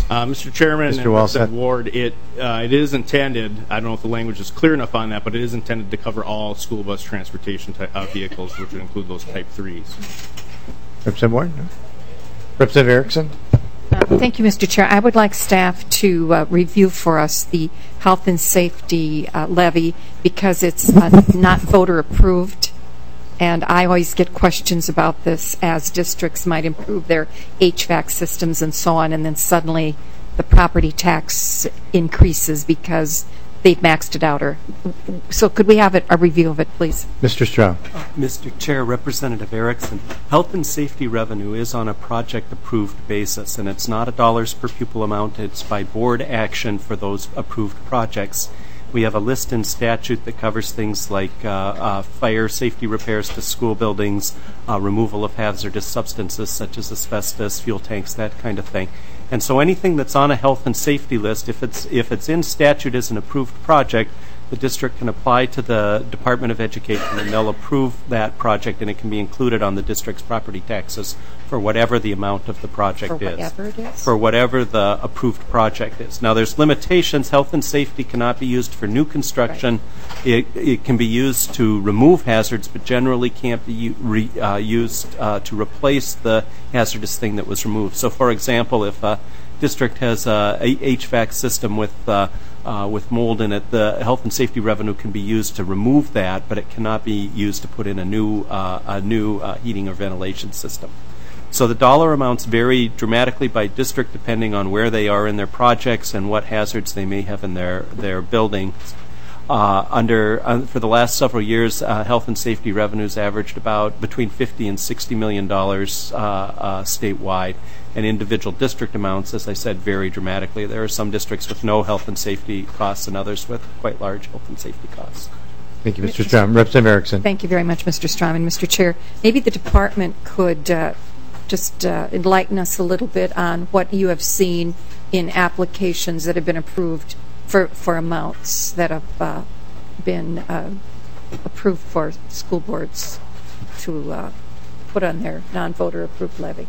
Uh, Mister Chairman Mister and Walseth. Representative Ward, it, uh, it is intended, I don't know if the language is clear enough on that, but it is intended to cover all school bus transportation type, uh, vehicles, which would include those type threes. Representative Ward? No? Representative Erickson? Uh, thank you, Mister Chair. I would like staff to uh, review for us the health and safety uh, levy because it's uh, not voter approved. And I always get questions about this as districts might improve their H V A C systems and so on, and then suddenly the property tax increases because they've maxed it out. Or so could we have it, a review of it, please? Mister Strong. Uh, Mister Chair, Representative Erickson, health and safety revenue is on a project-approved basis, and it's not a dollars per pupil amount. It's by board action for those approved projects. We have a list in statute that covers things like uh, uh, fire safety repairs to school buildings, uh, removal of hazardous substances such as asbestos, fuel tanks, that kind of thing. And so anything that's on a health and safety list, if it's if it's in statute as an approved project, the district can apply to the Department of Education and they'll approve that project, and it can be included on the district's property taxes for whatever the amount of the project For is. whatever it is? For whatever the approved project is. Now, there's limitations. Health and safety cannot be used for new construction. It, it can be used to remove hazards, but generally can't be u- re, uh, used uh, to replace the hazardous thing that was removed. So, for example, if a district has a H V A C system with uh, Uh, with mold in it, the health and safety revenue can be used to remove that, but it cannot be used to put in a new uh, a new uh, heating or ventilation system. So the dollar amounts vary dramatically by district depending on where they are in their projects and what hazards they may have in their their buildings. Uh, under uh, for the last several years, uh, health and safety revenues averaged about between fifty and sixty million dollars uh, uh, statewide, and individual district amounts, as I said, vary dramatically. There are some districts with no health and safety costs, and others with quite large health and safety costs. Thank you, Mister Strom. Representative Erickson. Thank you very much, Mister Strom. And Mister Chair, maybe the department could uh, just uh, enlighten us a little bit on what you have seen in applications that have been approved for, for amounts that have uh, been uh, approved for school boards to uh, put on their non-voter approved levy.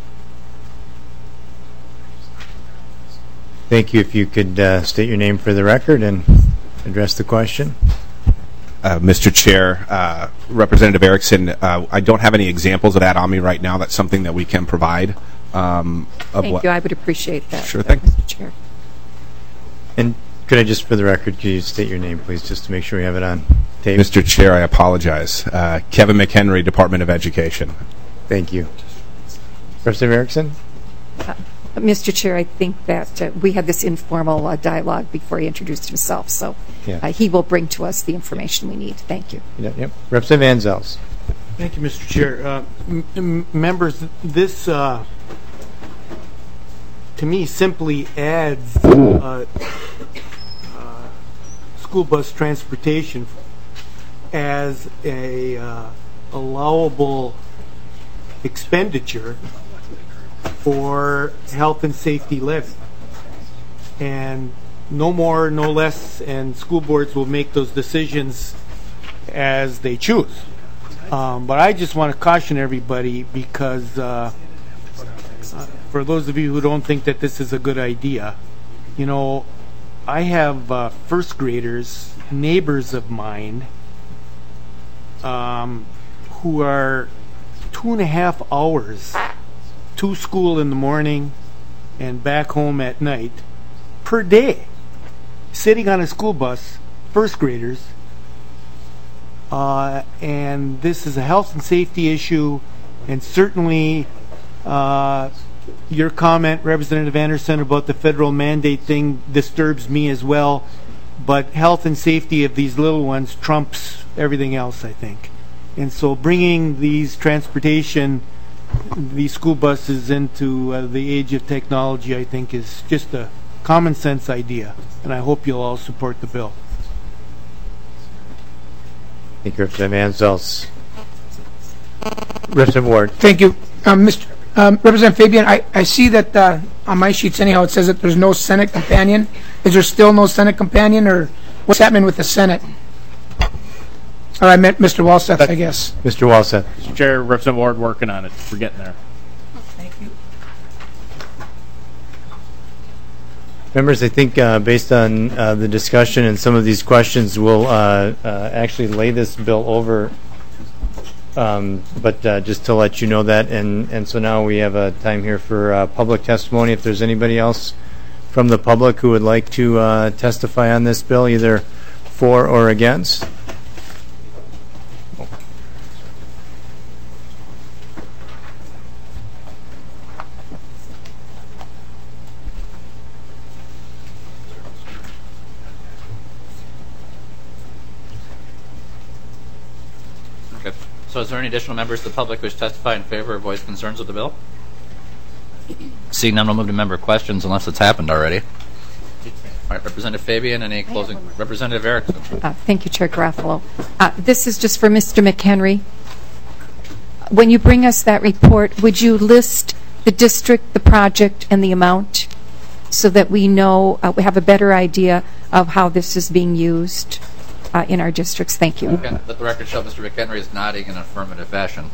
Thank you. If you could uh, state your name for the record and address the question. Uh, Mister Chair, uh, Representative Erickson, uh, I don't have any examples of that on me right now. That's something that we can provide. Um, of Thank what you. I would appreciate that. Sure thing. Mister Chair. And could I just, for the record, could you state your name, please, just to make sure we have it on tape? Mister Chair, I apologize. Uh, Kevin McHenry, Department of Education. Thank you. Representative Erickson? Uh, Mister Chair, I think that uh, we had this informal uh, dialogue before he introduced himself, so Yeah. uh, he will bring to us the information we need. Thank you. Yeah, yep. Representative Van Zels. Thank you, Mister Chair. Uh, m- m- members, this, uh, to me, simply adds uh, uh, school bus transportation as a uh, allowable expenditure for health and safety levy. And no more, no less, and school boards will make those decisions as they choose. Um, but I just want to caution everybody because uh, uh, for those of you who don't think that this is a good idea, you know, I have uh, first graders, neighbors of mine, um, who are two and a half hours to school in the morning and back home at night per day, sitting on a school bus, first graders. Uh, and this is a health and safety issue, and certainly uh, your comment, Representative Anderson, about the federal mandate thing disturbs me as well, but health and safety of these little ones trumps everything else, I think. And so bringing these transportation, these school buses into uh, the age of technology, I think, is just a common sense idea, and I hope you'll all support the bill. Thank you, Representative Van Zels. Representative Ward. Thank you. Um, Mister Um, Representative Fabian, I, I see that uh, on my sheets anyhow it says that there's no Senate companion. Is there still no Senate companion, or what's happening with the Senate? Or I meant Mister Walseth, I guess. Mister Walseth. Mister Chair, Representative Ward working on it. We're getting there. Thank you. Members, I think uh, based on uh, the discussion and some of these questions, we'll uh, uh, actually lay this bill over. Um, but uh, just to let you know that, and, and so now we have a time here for uh, public testimony. If there's anybody else from the public who would like to uh, testify on this bill, either for or against. So is there any additional members of the public who wish to testify in favor or voice concerns with the bill? Seeing none, we'll move to member questions unless it's happened already. All right, Representative Fabian, any closing? Representative Erickson. Uh, thank you, Chair Garofalo. Uh, this is just for Mister McHenry. When you bring us that report, would you list the district, the project, and the amount so that we know, uh, we have a better idea of how this is being used Uh, in our districts? Thank you. Okay. Let the record show Mister McHenry is nodding in affirmative fashion.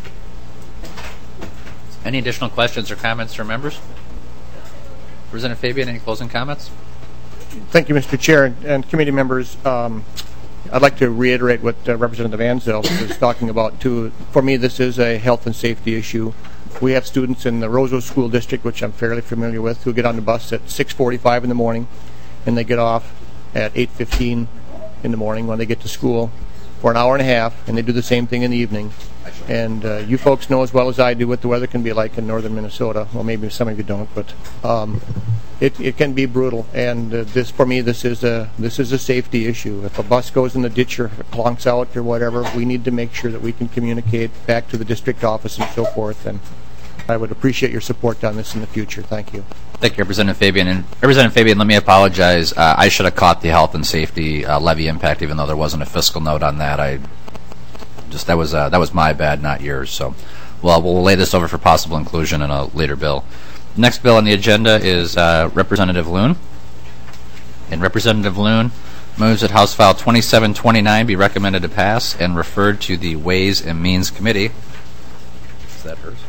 Any additional questions or comments from members? Representative Fabian, any closing comments? Thank you, Mister Chair and, and committee members. Um, I'd like to reiterate what uh, Representative Anzel was talking about too. For me, this is a health and safety issue. We have students in the Roseau School District, which I'm fairly familiar with, who get on the bus at six forty-five in the morning, and they get off at eight fifteen in the morning when they get to school for an hour and a half, and they do the same thing in the evening. And uh, you folks know as well as I do what the weather can be like in northern Minnesota. Well, maybe some of you don't, but um, it, it can be brutal. And uh, this, for me, this is a this is a safety issue. If a bus goes in the ditch or clonks out or whatever, we need to make sure that we can communicate back to the district office and so forth. And I would appreciate your support on this in the future. Thank you. Thank you, Representative Fabian. And Representative Fabian, let me apologize. Uh, I should have caught the health and safety uh, levy impact, even though there wasn't a fiscal note on that. I just that was uh, that was my bad, not yours. So, well, we'll lay this over for possible inclusion in a later bill. Next bill on the agenda is uh, Representative Loon. And Representative Loon moves that House File twenty-seven twenty-nine be recommended to pass and referred to the Ways and Means Committee. Is that hers?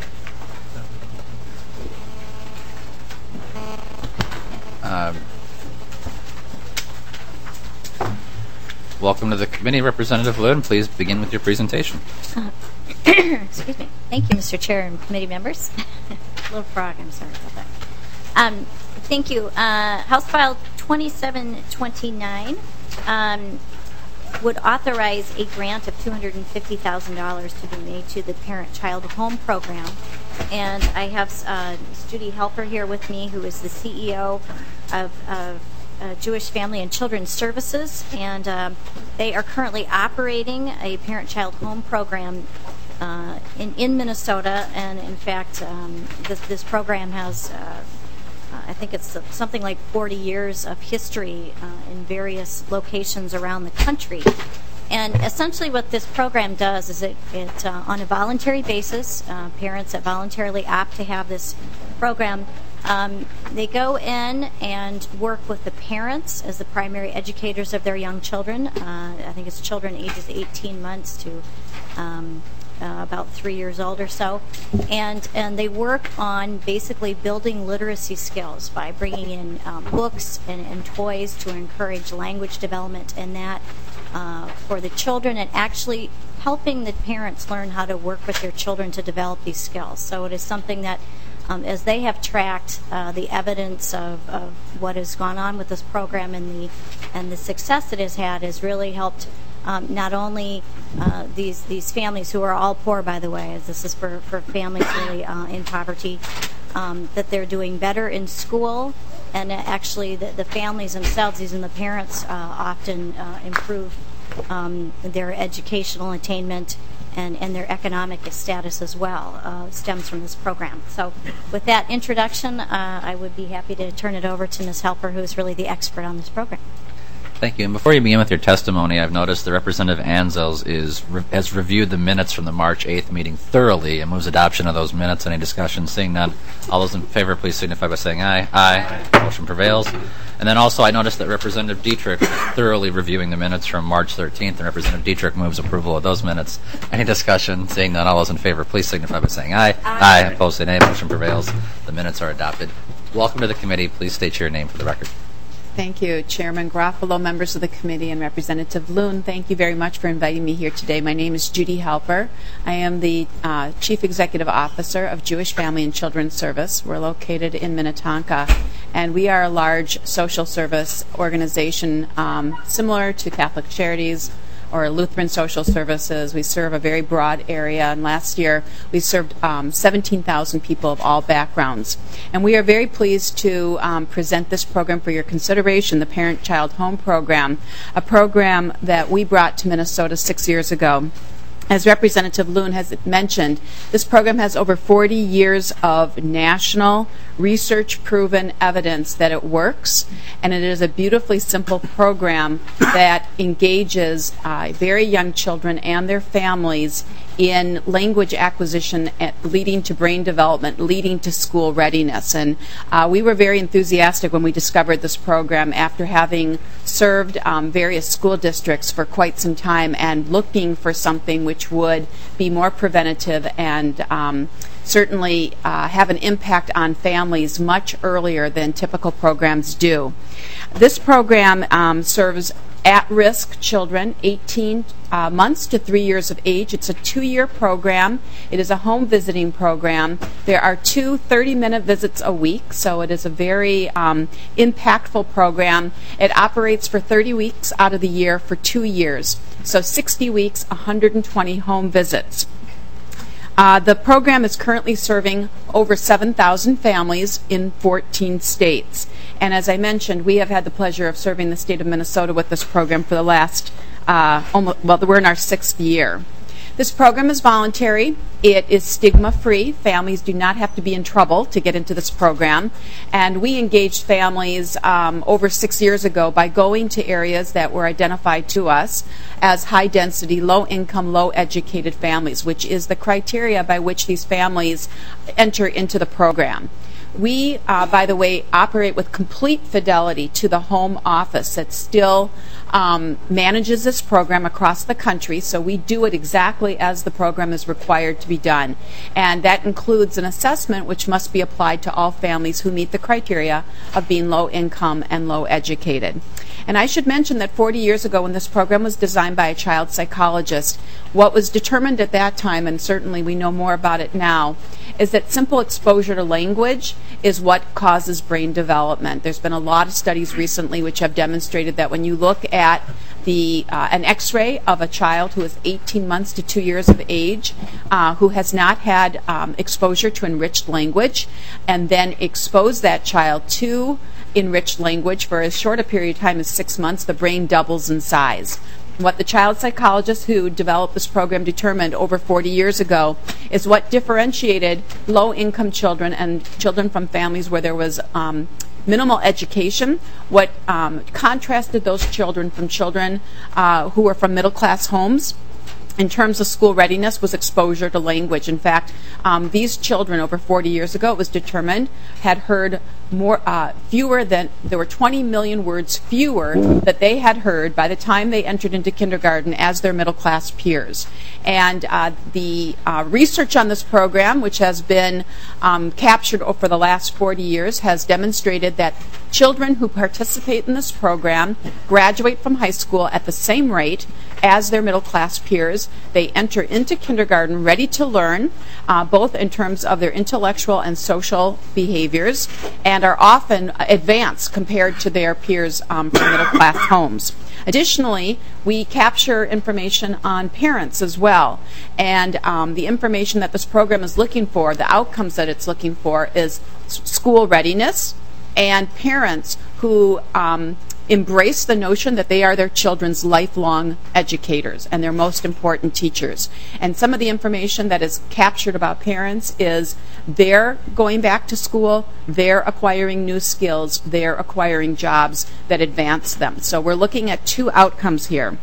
Um, welcome to the committee, Representative Loon. Please begin with your presentation. Uh, excuse me. Thank you, Mister Chair and committee members. Little frog, I'm sorry about that. Um, thank you. Uh, House File twenty-seven twenty-nine um, would authorize a grant of two hundred fifty thousand dollars to be made to the Parent-Child Home Program. And I have uh, Judy Helper here with me, who is the C E O of, of uh, Jewish Family and Children's Services, and um, they are currently operating a parent-child home program uh, in, in Minnesota. And in fact, um, this, this program has, uh, uh, I think it's something like forty years of history uh, in various locations around the country. And essentially what this program does is it, it uh, on a voluntary basis, uh, parents that voluntarily opt to have this program, um, they go in and work with the parents as the primary educators of their young children. Uh, I think it's children ages eighteen months to um, uh, about three years old or so. And, and they work on basically building literacy skills by bringing in um, books and, and toys to encourage language development and that. Uh, for the children, and actually helping the parents learn how to work with their children to develop these skills. So it is something that, um, as they have tracked uh, the evidence of, of what has gone on with this program and the and the success it has had, has really helped um, not only uh, these these families who are all poor, by the way, as this is for, for families really uh, in poverty, um, that they're doing better in school. And actually, the, the families themselves, even the parents, uh, often uh, improve um, their educational attainment and, and their economic status as well, uh, stems from this program. So with that introduction, uh, I would be happy to turn it over to Miz Helper, who is really the expert on this program. Thank you. And before you begin with your testimony, I've noticed that Representative Anzels is re- has reviewed the minutes from the March eighth meeting thoroughly and moves adoption of those minutes. Any discussion? Seeing none, all those in favor, please signify by saying aye. Aye. Aye. Motion prevails. And then also I noticed that Representative Dietrich is thoroughly reviewing the minutes from March thirteenth, and Representative Dietrich moves approval of those minutes. Any discussion? Seeing none, all those in favor, please signify by saying aye. Aye. Aye. Opposed, say nay. Motion prevails. The minutes are adopted. Welcome to the committee. Please state your name for the record. Thank you, Chairman Garofalo, members of the committee, and Representative Loon. Thank you very much for inviting me here today. My name is Judy Halper. I am the uh, Chief Executive Officer of Jewish Family and Children's Service. We're located in Minnetonka, and we are a large social service organization um, similar to Catholic Charities or Lutheran Social Services. We serve a very broad area, and last year we served um, seventeen thousand people of all backgrounds. And we are very pleased to um, present this program for your consideration, the Parent Child Home Program, a program that we brought to Minnesota six years ago. As Representative Loon has mentioned, this program has over forty years of national research-proven evidence that it works, and it is a beautifully simple program that engages uh, very young children and their families in language acquisition leading to brain development, leading to school readiness. And uh, we were very enthusiastic when we discovered this program after having served um, various school districts for quite some time and looking for something which would be more preventative and um, certainly uh, have an impact on families much earlier than typical programs do. This program um, serves at-risk children, eighteen uh, months to three years of age. It's a two-year program. It is a home visiting program. There are two thirty-minute visits a week, so it is a very um, impactful program. It operates for thirty weeks out of the year for two years, so sixty weeks, one hundred twenty home visits. Uh, the program is currently serving over seven thousand families in fourteen states. And as I mentioned, we have had the pleasure of serving the state of Minnesota with this program for the last, uh, almost, well, we're in our sixth year. This program is voluntary. It is stigma-free. Families do not have to be in trouble to get into this program. And we engaged families um, over six years ago by going to areas that were identified to us as high-density, low-income, low-educated families, which is the criteria by which these families enter into the program. We, uh, by the way, operate with complete fidelity to the home office that still um, manages this program across the country, so we do it exactly as the program is required to be done. And that includes an assessment which must be applied to all families who meet the criteria of being low income and low educated. And I should mention that forty years ago, when this program was designed by a child psychologist, what was determined at that time, and certainly we know more about it now, is that simple exposure to language is what causes brain development. There's been a lot of studies recently which have demonstrated that when you look at the uh, an x-ray of a child who is eighteen months to two years of age, uh, who has not had um, exposure to enriched language, and then expose that child to enriched language for as short a period of time as six months, the brain doubles in size. What the child psychologists who developed this program determined over forty years ago is what differentiated low-income children and children from families where there was um, minimal education, what um, contrasted those children from children uh, who were from middle-class homes in terms of school readiness was exposure to language. In fact, um, these children over forty years ago, it was determined, had heard more, uh, fewer than, there were twenty million words fewer that they had heard by the time they entered into kindergarten as their middle class peers. And uh, the uh, research on this program, which has been um, captured for the last forty years, has demonstrated that children who participate in this program graduate from high school at the same rate as their middle class peers. They enter into kindergarten ready to learn, uh, both in terms of their intellectual and social behaviors, and are often advanced compared to their peers um, from middle class homes. Additionally, we capture information on parents as well, and um, the information that this program is looking for, the outcomes that it's looking for, is s- school readiness and parents who um, embrace the notion that they are their children's lifelong educators and their most important teachers. And some of the information that is captured about parents is they're going back to school, they're acquiring new skills, they're acquiring jobs that advance them. So we're looking at two outcomes here.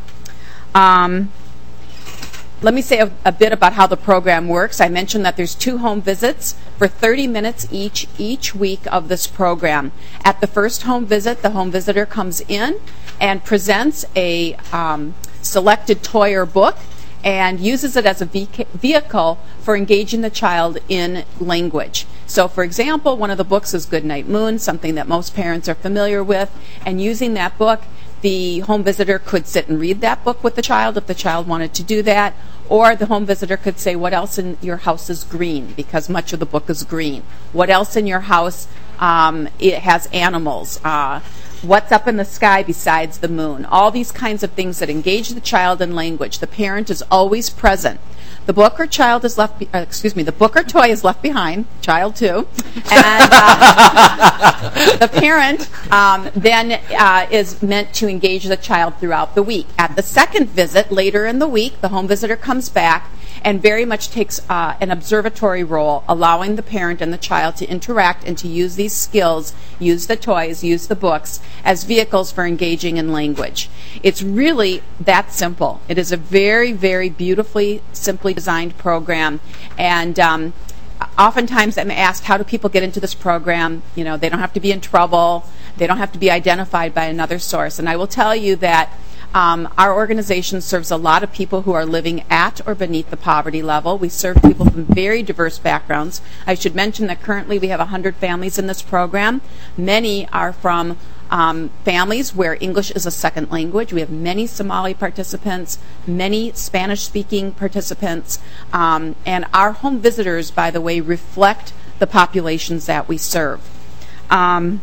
Um, Let me say a, a bit about how the program works. I mentioned that there's two home visits for thirty minutes each each week of this program. At the first home visit, the home visitor comes in and presents a um, selected toy or book, and uses it as a vehicle for engaging the child in language. So, for example, one of the books is Goodnight Moon, something that most parents are familiar with, and using that book, the home visitor could sit and read that book with the child if the child wanted to do that, or the home visitor could say, what else in your house is green, because much of the book is green. What else in your house um, it has animals? Uh, what's up in the sky besides the moon? All these kinds of things that engage the child in language. The parent is always present. The book or child is left, be- uh, excuse me, the book or toy is left behind, child too, and uh, the parent um, then uh, is meant to engage the child throughout the week. At the second visit, later in the week, the home visitor comes back and very much takes uh, an observatory role, allowing the parent and the child to interact and to use these skills, use the toys, use the books as vehicles for engaging in language. It's really that simple. It is a very, very beautifully, simply designed program, and um, oftentimes I'm asked, how do people get into this program? You know, they don't have to be in trouble. They don't have to be identified by another source. And I will tell you that Um, our organization serves a lot of people who are living at or beneath the poverty level. We serve people from very diverse backgrounds. I should mention that currently we have one hundred families in this program. Many are from um, families where English is a second language. We have many Somali participants, many Spanish-speaking participants, um, and our home visitors, by the way, reflect the populations that we serve. Um,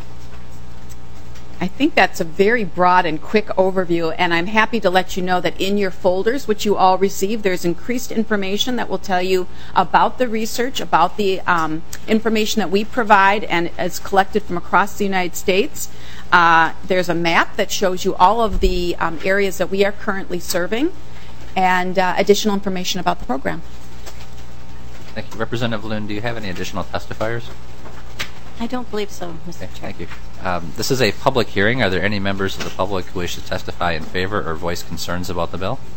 I think that's a very broad and quick overview, and I'm happy to let you know that in your folders, which you all receive, there's increased information that will tell you about the research, about the um, information that we provide and is collected from across the United States. Uh, there's a map that shows you all of the um, areas that we are currently serving, and uh, additional information about the program. Thank you. Representative Loon, do you have any additional testifiers? I don't believe so, Mister Okay, Chair. thank you. Um, this is a public hearing. Are there any members of the public who wish to testify in favor or voice concerns about the bill?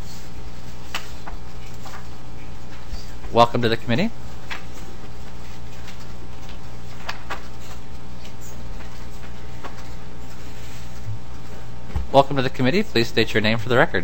Welcome to the committee. Welcome to the committee. Please state your name for the record.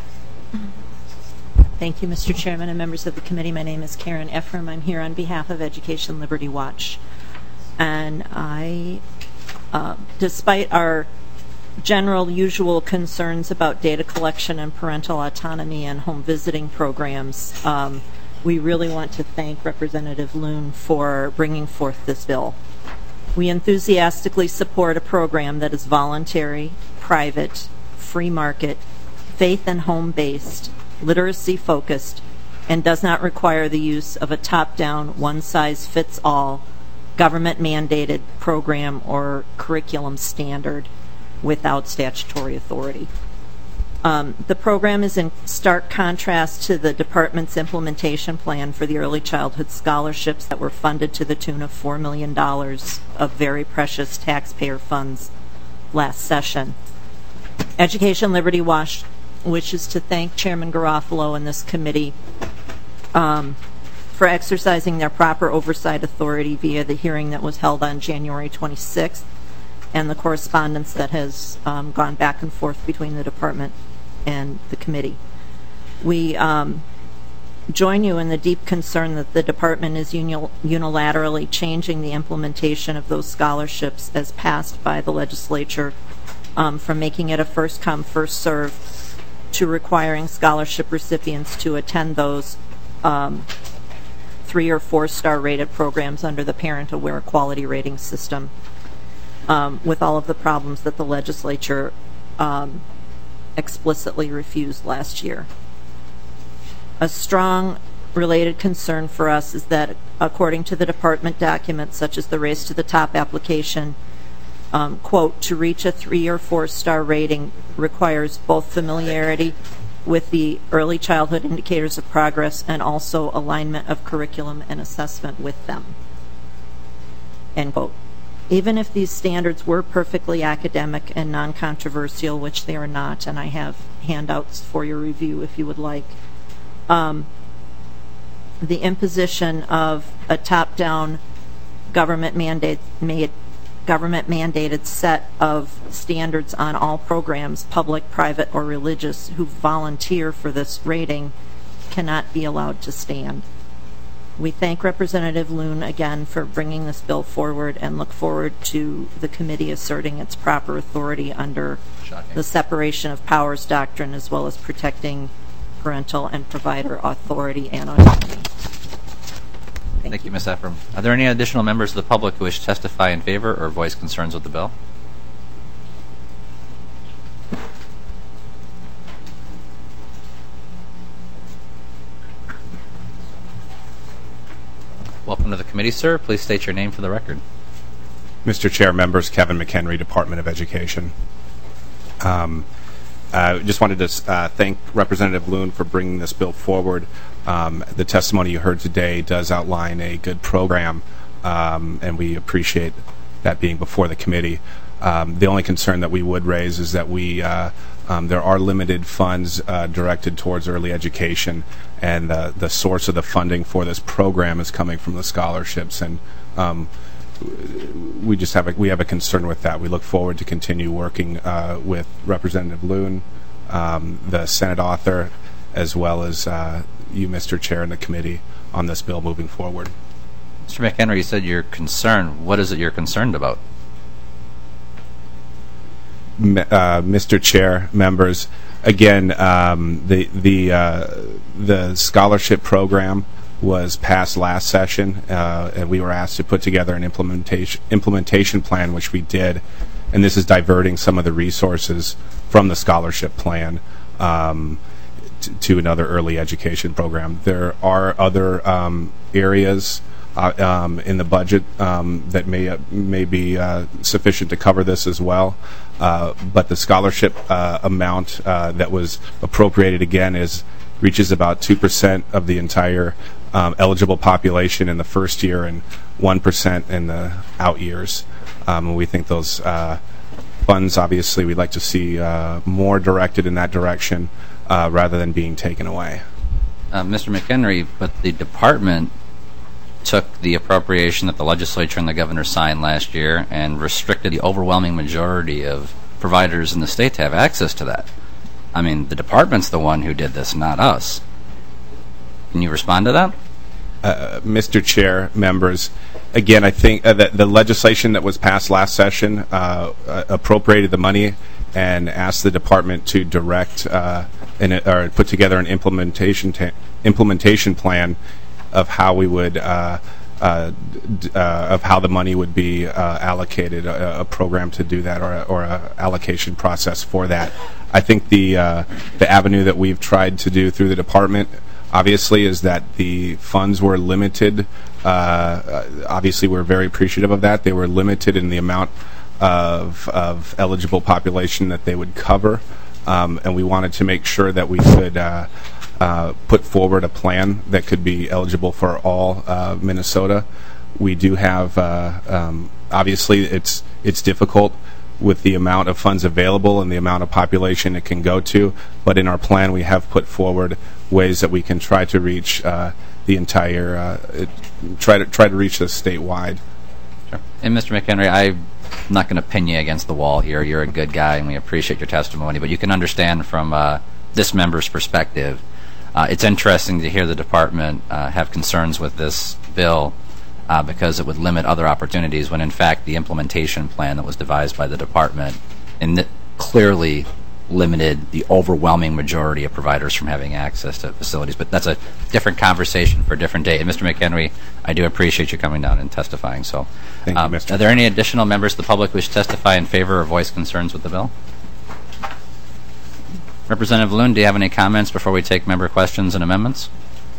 Thank you, Mister Chairman and members of the committee. My name is Karen Ephraim. I'm here on behalf of Education Liberty Watch. And I, uh, despite our general usual concerns about data collection and parental autonomy and home visiting programs, um, we really want to thank Representative Loon for bringing forth this bill. We enthusiastically support a program that is voluntary, private, free market, faith and home-based, literacy-focused, and does not require the use of a top-down, one-size-fits-all government-mandated program or curriculum standard without statutory authority. Um, the program is in stark contrast to the department's implementation plan for the early childhood scholarships that were funded to the tune of four million dollars of very precious taxpayer funds last session. Education Liberty Watch wishes to thank Chairman Garofalo and this committee um, for exercising their proper oversight authority via the hearing that was held on January twenty-sixth and the correspondence that has um, gone back and forth between the department and the committee. We um, join you in the deep concern that the department is uni- unilaterally changing the implementation of those scholarships as passed by the legislature um, from making it a first-come, first-served to requiring scholarship recipients to attend those um, three or four star rated programs under the Parent Aware Quality Rating System, um, with all of the problems that the legislature um, explicitly refused last year. A strong related concern for us is that, according to the department documents, such as the Race to the Top application, um, quote, to reach a three or four star rating requires both familiarity with the early childhood indicators of progress and also alignment of curriculum and assessment with them, end quote. Even if these standards were perfectly academic and non-controversial, which they are not, and I have handouts for your review if you would like, um, the imposition of a top-down government mandate made government-mandated set of standards on all programs, public, private, or religious, who volunteer for this rating cannot be allowed to stand. We thank Representative Loon again for bringing this bill forward and look forward to the committee asserting its proper authority under Shocking. the separation of powers doctrine, as well as protecting parental and provider authority and autonomy. Thank, Thank you, Miz Ephraim. Are there any additional members of the public who wish to testify in favor or voice concerns with the bill? Welcome to the committee, sir. Please state your name for the record. Mister Chair, members, Kevin McHenry, Department of Education. Um, I just wanted to uh, thank Representative Loon for bringing this bill forward. Um, the testimony you heard today does outline a good program, um, and we appreciate that being before the committee. Um, the only concern that we would raise is that we uh, um, there are limited funds uh, directed towards early education, and uh, the source of the funding for this program is coming from the scholarships, and um, we just have a, we have a concern with that. We look forward to continue working uh, with Representative Loon, um, the Senate author, as well as uh, you, Mister Chair, and the committee on this bill moving forward. Mister McHenry, you said you're concerned. What is it you're concerned about? Uh, Mister Chair, members, again, um, the the uh, the scholarship program was passed last session, uh, and we were asked to put together an implementation implementation plan, which we did, and this is diverting some of the resources from the scholarship plan um, t- to another early education program. There are other um, areas uh, um, in the budget um, that may uh, may be uh, sufficient to cover this as well. Uh, but the scholarship uh, amount uh, that was appropriated again is reaches about two percent of the entire um, eligible population in the first year and one percent in the out years. Um, and we think those uh, funds, obviously, we'd like to see uh, more directed in that direction uh, rather than being taken away. Uh, Mister McHenry, but the department took the appropriation that the legislature and the governor signed last year and restricted the overwhelming majority of providers in the state to have access to that. I mean, the department's the one who did this, not us. Can you respond to that? Uh, Mister Chair, members, again, I think uh, that the legislation that was passed last session uh, uh, appropriated the money and asked the department to direct uh, an, or put together an implementation ta- implementation plan of how we would uh, uh, d- uh, of how the money would be uh, allocated, a, a program to do that, or a, or a allocation process for that. I think the uh, the avenue that we've tried to do through the department, obviously, is that the funds were limited. Uh, obviously, we're very appreciative of that. They were limited in the amount of of eligible population that they would cover, um, and we wanted to make sure that we could Uh, Uh, put forward a plan that could be eligible for all uh, Minnesota. We do have, uh, um, obviously, it's it's difficult with the amount of funds available and the amount of population it can go to, but in our plan we have put forward ways that we can try to reach uh, the entire, uh, it, try to try to reach this statewide. Sure. And Mister McHenry, I'm not going to pin you against the wall here. You're a good guy, and we appreciate your testimony, but you can understand from uh, this member's perspective. Uh, it's interesting to hear the department uh, have concerns with this bill uh, because it would limit other opportunities when, in fact, the implementation plan that was devised by the department and th- clearly limited the overwhelming majority of providers from having access to facilities. But that's a different conversation for a different day. And Mister McHenry, I do appreciate you coming down and testifying. So, Thank um, you, Mister Are there any additional members of the public who wish to testify in favor or voice concerns with the bill? Representative Loon, do you have any comments before we take member questions and amendments?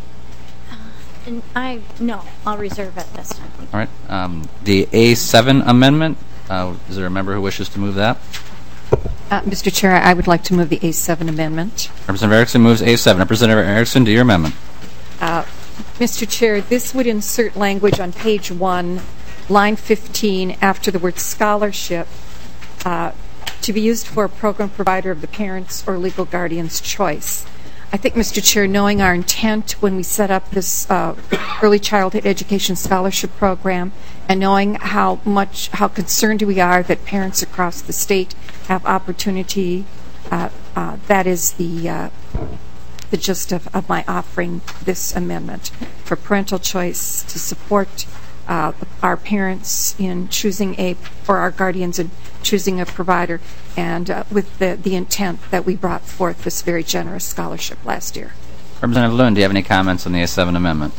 Uh, I no, I'll reserve it this time. All right. Um, the A seven amendment, uh, is there a member who wishes to move that? Uh, Mister Chair, I would like to move the A seven amendment. Representative Erickson moves A seven. Representative Erickson, to your amendment. Uh, Mister Chair, this would insert language on page one, line fifteen, after the word scholarship, uh, to be used for a program provider of the parent's or legal guardian's choice. I think, Mister Chair, knowing our intent when we set up this uh, early childhood education scholarship program, and knowing how much, how concerned we are that parents across the state have opportunity, uh, uh, that is the uh, the gist of, of my offering this amendment for parental choice to support uh, our parents in choosing a, or our guardians in choosing a provider, and uh, with the, the intent that we brought forth this very generous scholarship last year. Representative Lund, do you have any comments on the A seven amendment?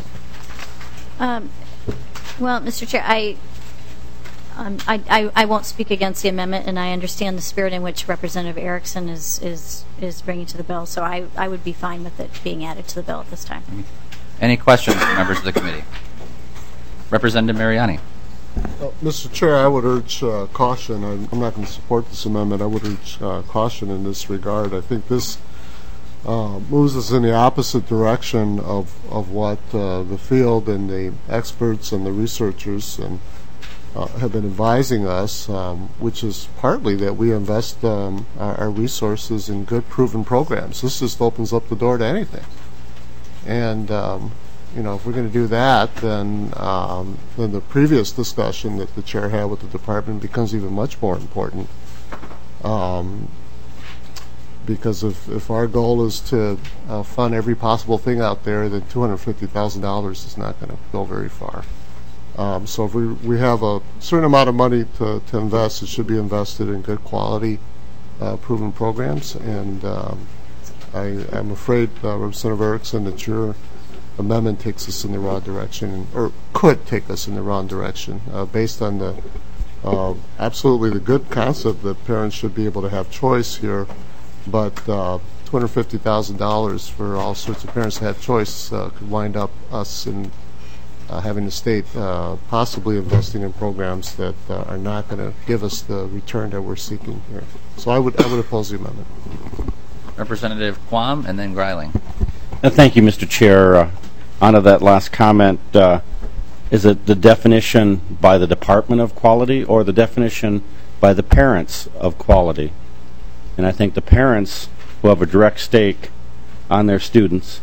Um, well, Mister Chair, I, um, I, I, I won't speak against the amendment, and I understand the spirit in which Representative Erickson is, is, is bringing to the bill, so I, I would be fine with it being added to the bill at this time. Any questions from members of the committee? Representative Mariani. Uh, Mister Chair, I would urge uh, caution. I'm, I'm not going to support this amendment. I would urge uh, caution in this regard. I think this uh, moves us in the opposite direction of, of what uh, the field and the experts and the researchers and uh, have been advising us, um, which is partly that we invest um, our, our resources in good proven programs. This just opens up the door to anything. And um, you know, if we're going to do that, then um, then the previous discussion that the chair had with the department becomes even much more important. Um, because if, if our goal is to uh, fund every possible thing out there, then two hundred fifty thousand dollars is not going to go very far. Um, so if we, we have a certain amount of money to, to invest, it should be invested in good quality, uh, proven programs. And um, I, I'm afraid, uh, Representative Erickson, that your amendment takes us in the wrong direction, or could take us in the wrong direction, uh, based on the uh, absolutely the good concept that parents should be able to have choice here, but uh, two hundred fifty thousand dollars for all sorts of parents to have choice uh, could wind up us in uh, having the state uh, possibly investing in programs that uh, are not going to give us the return that we're seeking here. So I would I would oppose the amendment. Representative Quam and then Greiling. Uh, thank you, Mister Chair. Uh, on to that last comment, uh, is it the definition by the Department of Quality or the definition by the parents of quality? And I think the parents who have a direct stake on their students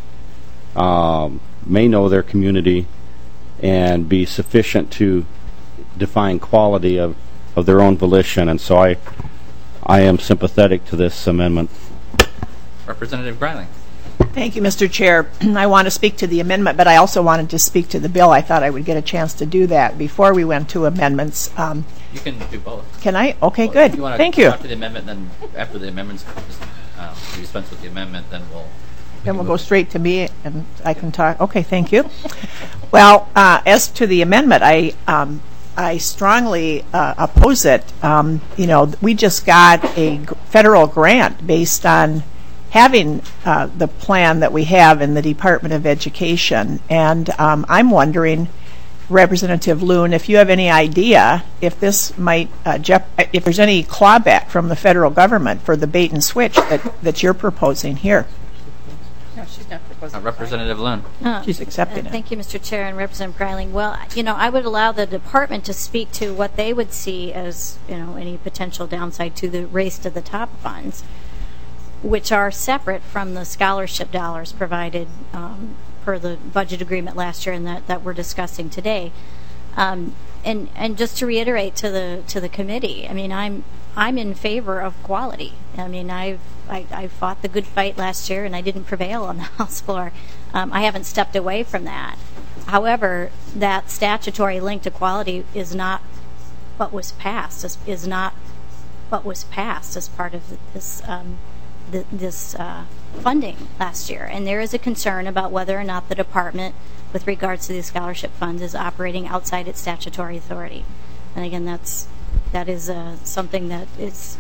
um, may know their community and be sufficient to define quality of, of their own volition. And so I, I am sympathetic to this amendment. Representative Greiling. Thank you, Mister Chair. I want to speak to the amendment, but I also wanted to speak to the bill. I thought I would get a chance to do that before we went to amendments. Um, you can do both. Can I? Okay, well, good. If you want to Thank you. After the amendment, then after the amendments, uh, we dispense with the amendment, then we'll. Then we'll go straight to me, and I can talk. Okay, thank you. Well, uh, as to the amendment, I um, I strongly uh, oppose it. Um, you know, we just got a federal grant based on having uh, the plan that we have in the Department of Education. And um, I'm wondering, Representative Loon, if you have any idea if this might, uh, jep- if there's any clawback from the federal government for the bait and switch that, that you're proposing here. No, she's not proposing. Uh, Representative Loon. Uh, She's accepting uh, it. Thank you, Mister Chair, and Representative Greiling. Well, you know, I would allow the department to speak to what they would see as, you know, any potential downside to the Race to the Top funds, which are separate from the scholarship dollars provided um, per the budget agreement last year and that, that we're discussing today. Um, and and just to reiterate to the to the committee, I mean, I'm I'm in favor of quality. I mean, I've I, I fought the good fight last year and I didn't prevail on the House floor. Um, I haven't stepped away from that. However, that statutory link to quality is not what was passed. Is, is not what was passed as part of this. Um, The, this uh, funding last year, and there is a concern about whether or not the department, with regards to these scholarship funds, is operating outside its statutory authority. And again, that's that is uh, something that is,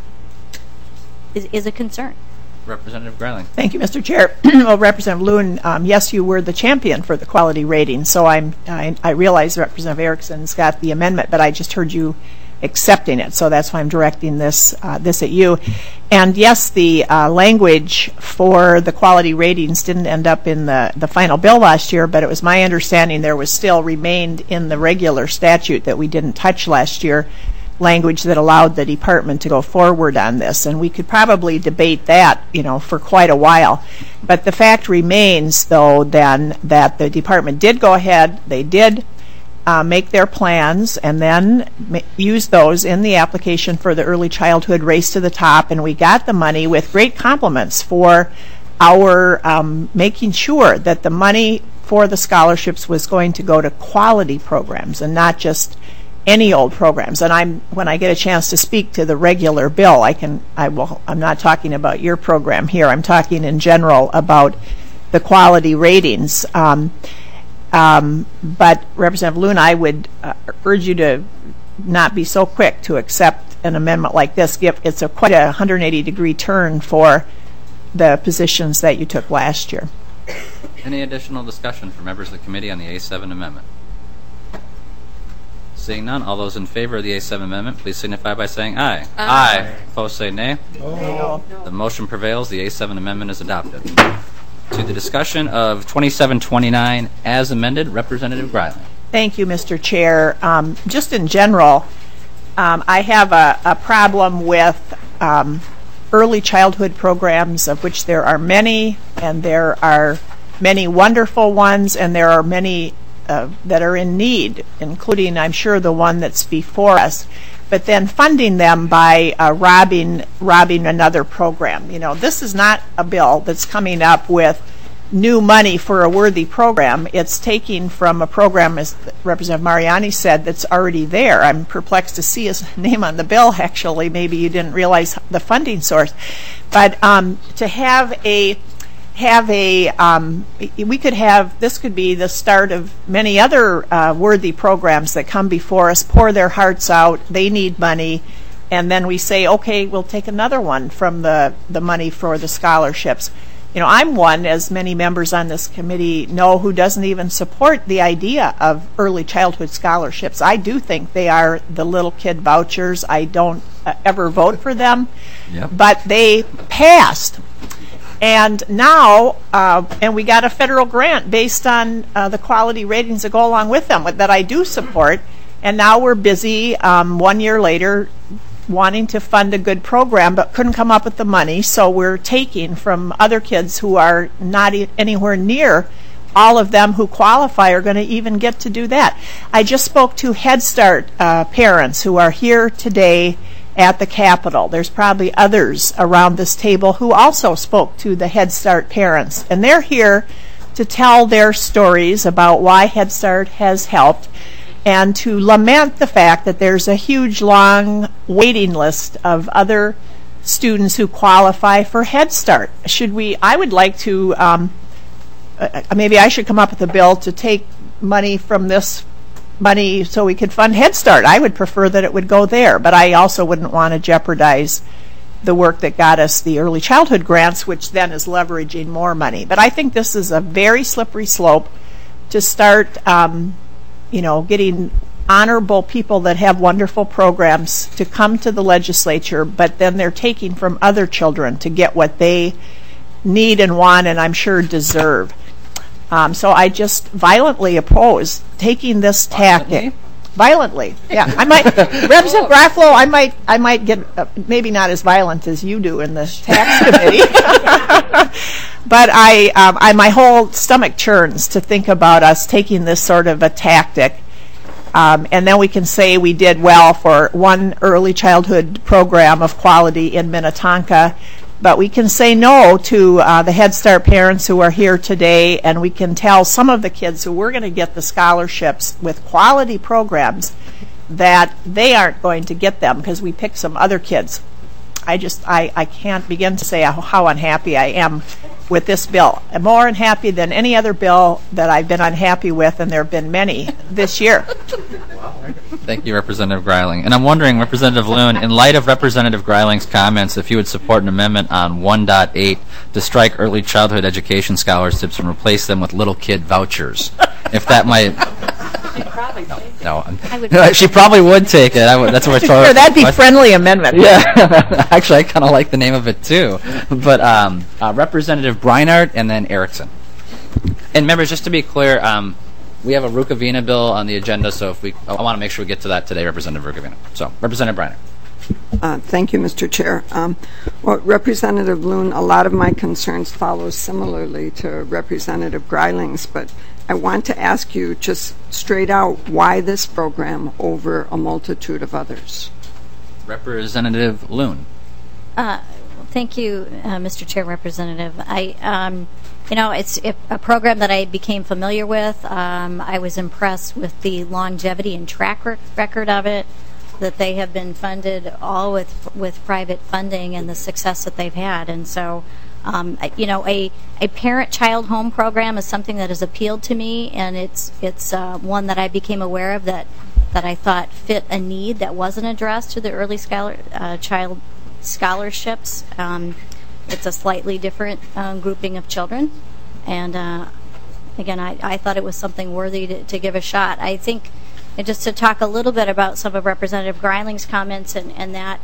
is is a concern. Representative Greiling. Thank you, Mister Chair. Well, Representative Loon, um, yes, you were the champion for the quality rating, so I'm I, I realize Representative Erickson's got the amendment, but I just heard you accepting it, so that's why I'm directing this uh, this at you. And yes, the uh, language for the quality ratings didn't end up in the, the final bill last year, but it was my understanding there was still remained in the regular statute that we didn't touch last year language that allowed the department to go forward on this, and we could probably debate that, you know, for quite a while. But the fact remains, though, then that the department did go ahead, they did uh, make their plans, and then ma- use those in the application for the early childhood Race to the Top, and we got the money with great compliments for our um, making sure that the money for the scholarships was going to go to quality programs and not just any old programs. And I'm when I get a chance to speak to the regular bill, I can I will I'm not talking about your program here. I'm talking in general about the quality ratings. Um, um, but Representative Loon, I would uh, urge you to not be so quick to accept an amendment like this. It's a quite a one hundred eighty degree turn for the positions that you took last year. Any additional discussion from members of the committee on the A seven amendment? Seeing none, all those in favor of the A seven amendment, please signify by saying aye. Aye. Aye. Opposed, say nay. No. The motion prevails. The A seven amendment is adopted. To the discussion of twenty-seven twenty-nine as amended, Representative Greiling. Thank you, Mister Chair. Um, just in general, um, I have a, a problem with um, early childhood programs, of which there are many, and there are many wonderful ones, and there are many uh, that are in need, including, I'm sure, the one that's before us. But then funding them by uh, robbing robbing another program. You know, this is not a bill that's coming up with new money for a worthy program. It's taking from a program, as Representative Mariani said, that's already there. I'm perplexed to see his name on the bill, actually. Maybe you didn't realize the funding source. But um, to have a have a um, we could have this could be the start of many other uh, worthy programs that come before us, pour their hearts out, they need money, and then we say, okay, we'll take another one from the the money for the scholarships. You know, I'm one, as many members on this committee know, who doesn't even support the idea of early childhood scholarships. I do think they are the little kid vouchers. I don't uh, ever vote for them, yep. But they passed. And now, uh, and we got a federal grant based on uh, the quality ratings that go along with them that I do support. And now we're busy, um, one year later, wanting to fund a good program, but couldn't come up with the money. So we're taking from other kids who are not e- anywhere near all of them who qualify are going to even get to do that. I just spoke to Head Start uh, parents who are here today at the Capitol. There's probably others around this table who also spoke to the Head Start parents. And they're here to tell their stories about why Head Start has helped and to lament the fact that there's a huge, long waiting list of other students who qualify for Head Start. Should we, I would like to, um, uh, maybe I should come up with a bill to take money from this money so we could fund Head Start. I would prefer that it would go there, but I also wouldn't want to jeopardize the work that got us the early childhood grants, which then is leveraging more money. But I think this is a very slippery slope to start, um, you know, getting honorable people that have wonderful programs to come to the legislature, but then they're taking from other children to get what they need and want and I'm sure deserve. Um, so I just violently oppose taking this tactic. Violently, yeah. I might, Representative Garofalo, I might, I might get uh, maybe not as violent as you do in the tax committee, but I, um, I, my whole stomach churns to think about us taking this sort of a tactic, um, and then we can say we did well for one early childhood program of quality in Minnetonka. But we can say no to uh, the Head Start parents who are here today, and we can tell some of the kids who we're going to get the scholarships with quality programs that they aren't going to get them because we picked some other kids. I just, I, I can't begin to say how, how unhappy I am with this bill. I'm more unhappy than any other bill that I've been unhappy with, and there have been many this year. Thank you, Representative Greiling. And I'm wondering, Representative Loon, in light of Representative Greiling's comments, if you would support an amendment on one point eight to strike early childhood education scholarships and replace them with little kid vouchers. If that might... She'd probably take it. No, I would she probably would take it. I would, that's what I told her. Sure, that'd be a friendly amendment. Yeah, actually, I kind of like the name of it too. But um, uh, Representative Breinart and then Erickson. And members, just to be clear, um, we have a Rukavina bill on the agenda, so if we, I want to make sure we get to that today, Representative Rukavina. So, Representative Briner. Uh, thank you, Mister Chair. Um, well, Representative Loon, a lot of my concerns follow similarly to Representative Greiling's, but I want to ask you just straight out, why this program over a multitude of others? Representative Loon. Uh, thank you, uh, Mister Chair, Representative. I, um, you know, it's it, a program that I became familiar with. Um, I was impressed with the longevity and track rec- record of it, that they have been funded all with with private funding and the success that they've had. And so, um, you know, a, a parent-child home program is something that has appealed to me, and it's it's uh, one that I became aware of that that I thought fit a need that wasn't addressed through the early scholar, uh, child scholarships. Um, it's a slightly different um, grouping of children, and uh, again, I, I thought it was something worthy to, to give a shot. I think, and just to talk a little bit about some of Representative Greiling's comments and, and that,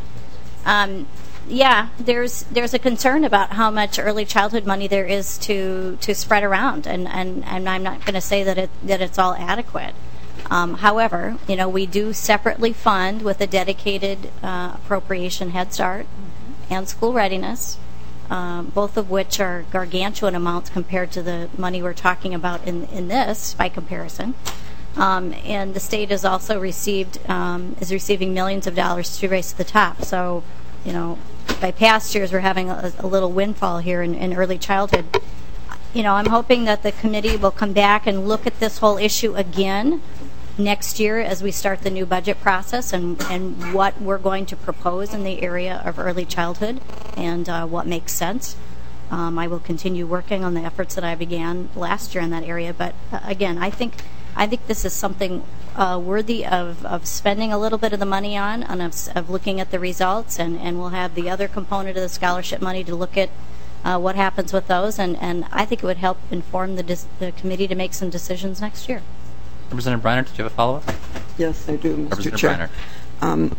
um, yeah, there's there's a concern about how much early childhood money there is to to spread around, and, and, and I'm not going to say that it that it's all adequate. Um, however, you know, we do separately fund with a dedicated uh, appropriation Head Start mm-hmm. and school readiness, um, both of which are gargantuan amounts compared to the money we're talking about in in this by comparison. Um, and the state has also received um, is receiving millions of dollars to race to the top. So, you know, by past years, we're having a, a little windfall here in, in early childhood. You know, I'm hoping that the committee will come back and look at this whole issue again next year as we start the new budget process, and, and what we're going to propose in the area of early childhood and uh, what makes sense. Um, I will continue working on the efforts that I began last year in that area. But uh, again, I think I think this is something uh, worthy of, of spending a little bit of the money on, and of, of looking at the results, and, and we'll have the other component of the scholarship money to look at uh, what happens with those, and, and I think it would help inform the, dis- the committee to make some decisions next year. Representative Briner, did you have a follow-up? Yes, I do, Mister Representative Chair. Briner. Um,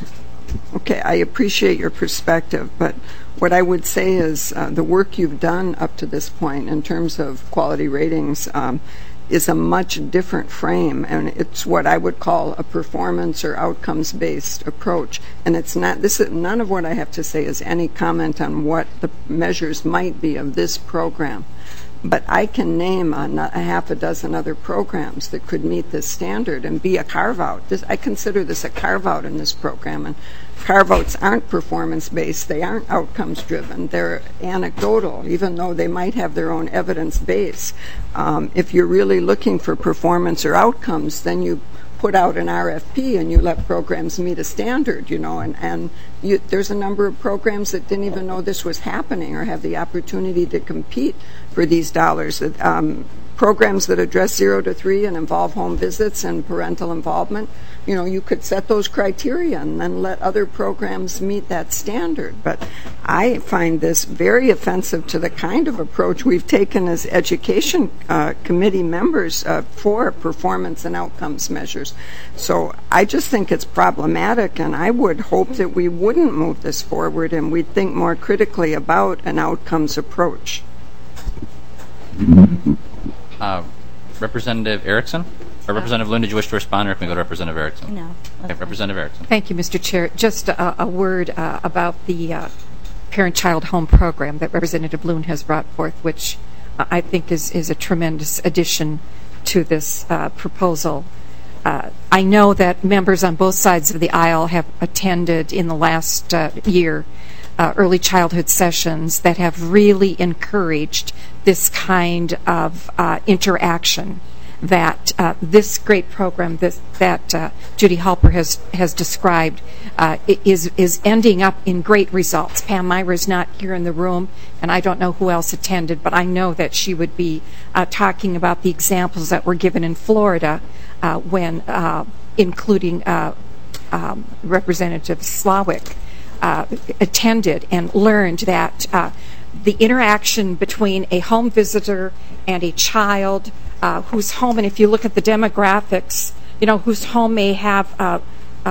okay, I appreciate your perspective, but what I would say is uh, the work you've done up to this point in terms of quality ratings um, is a much different frame, and it's what I would call a performance or outcomes-based approach. And it's not this. Is, none of what I have to say is any comment on what the measures might be of this program. But I can name a, a half a dozen other programs that could meet this standard and be a carve-out. This, I consider this a carve-out in this program, and carve-outs aren't performance-based. They aren't outcomes-driven. They're anecdotal, even though they might have their own evidence base. Um, if you're really looking for performance or outcomes, then you put out an R F P and you let programs meet a standard, you know, and, and you, there's a number of programs that didn't even know this was happening or have the opportunity to compete for these dollars. Um, programs that address zero to three and involve home visits and parental involvement, you know, you could set those criteria and then let other programs meet that standard. But I find this very offensive to the kind of approach we've taken as education uh, committee members uh, for performance and outcomes measures. So I just think it's problematic, and I would hope that we wouldn't move this forward and we'd think more critically about an outcomes approach. Uh, Representative Erickson? Or Representative Loon, did you wish to respond, or can we go to Representative Erickson? No. Okay, Representative Erickson. Thank you, Mister Chair. Just a, a word uh, about the uh, parent-child home program that Representative Loon has brought forth, which uh, I think is, is a tremendous addition to this uh, proposal. Uh, I know that members on both sides of the aisle have attended in the last uh, year Uh, early childhood sessions that have really encouraged this kind of uh, interaction that uh, this great program this, that uh, Judy Halper has has described uh, is is ending up in great results. Pam Myra is not here in the room, and I don't know who else attended, but I know that she would be uh, talking about the examples that were given in Florida uh, when, uh, including uh, um, Representative Slawick. Uh, attended and learned that uh, the interaction between a home visitor and a child uh, whose home, and if you look at the demographics, you know, whose home may have uh, uh,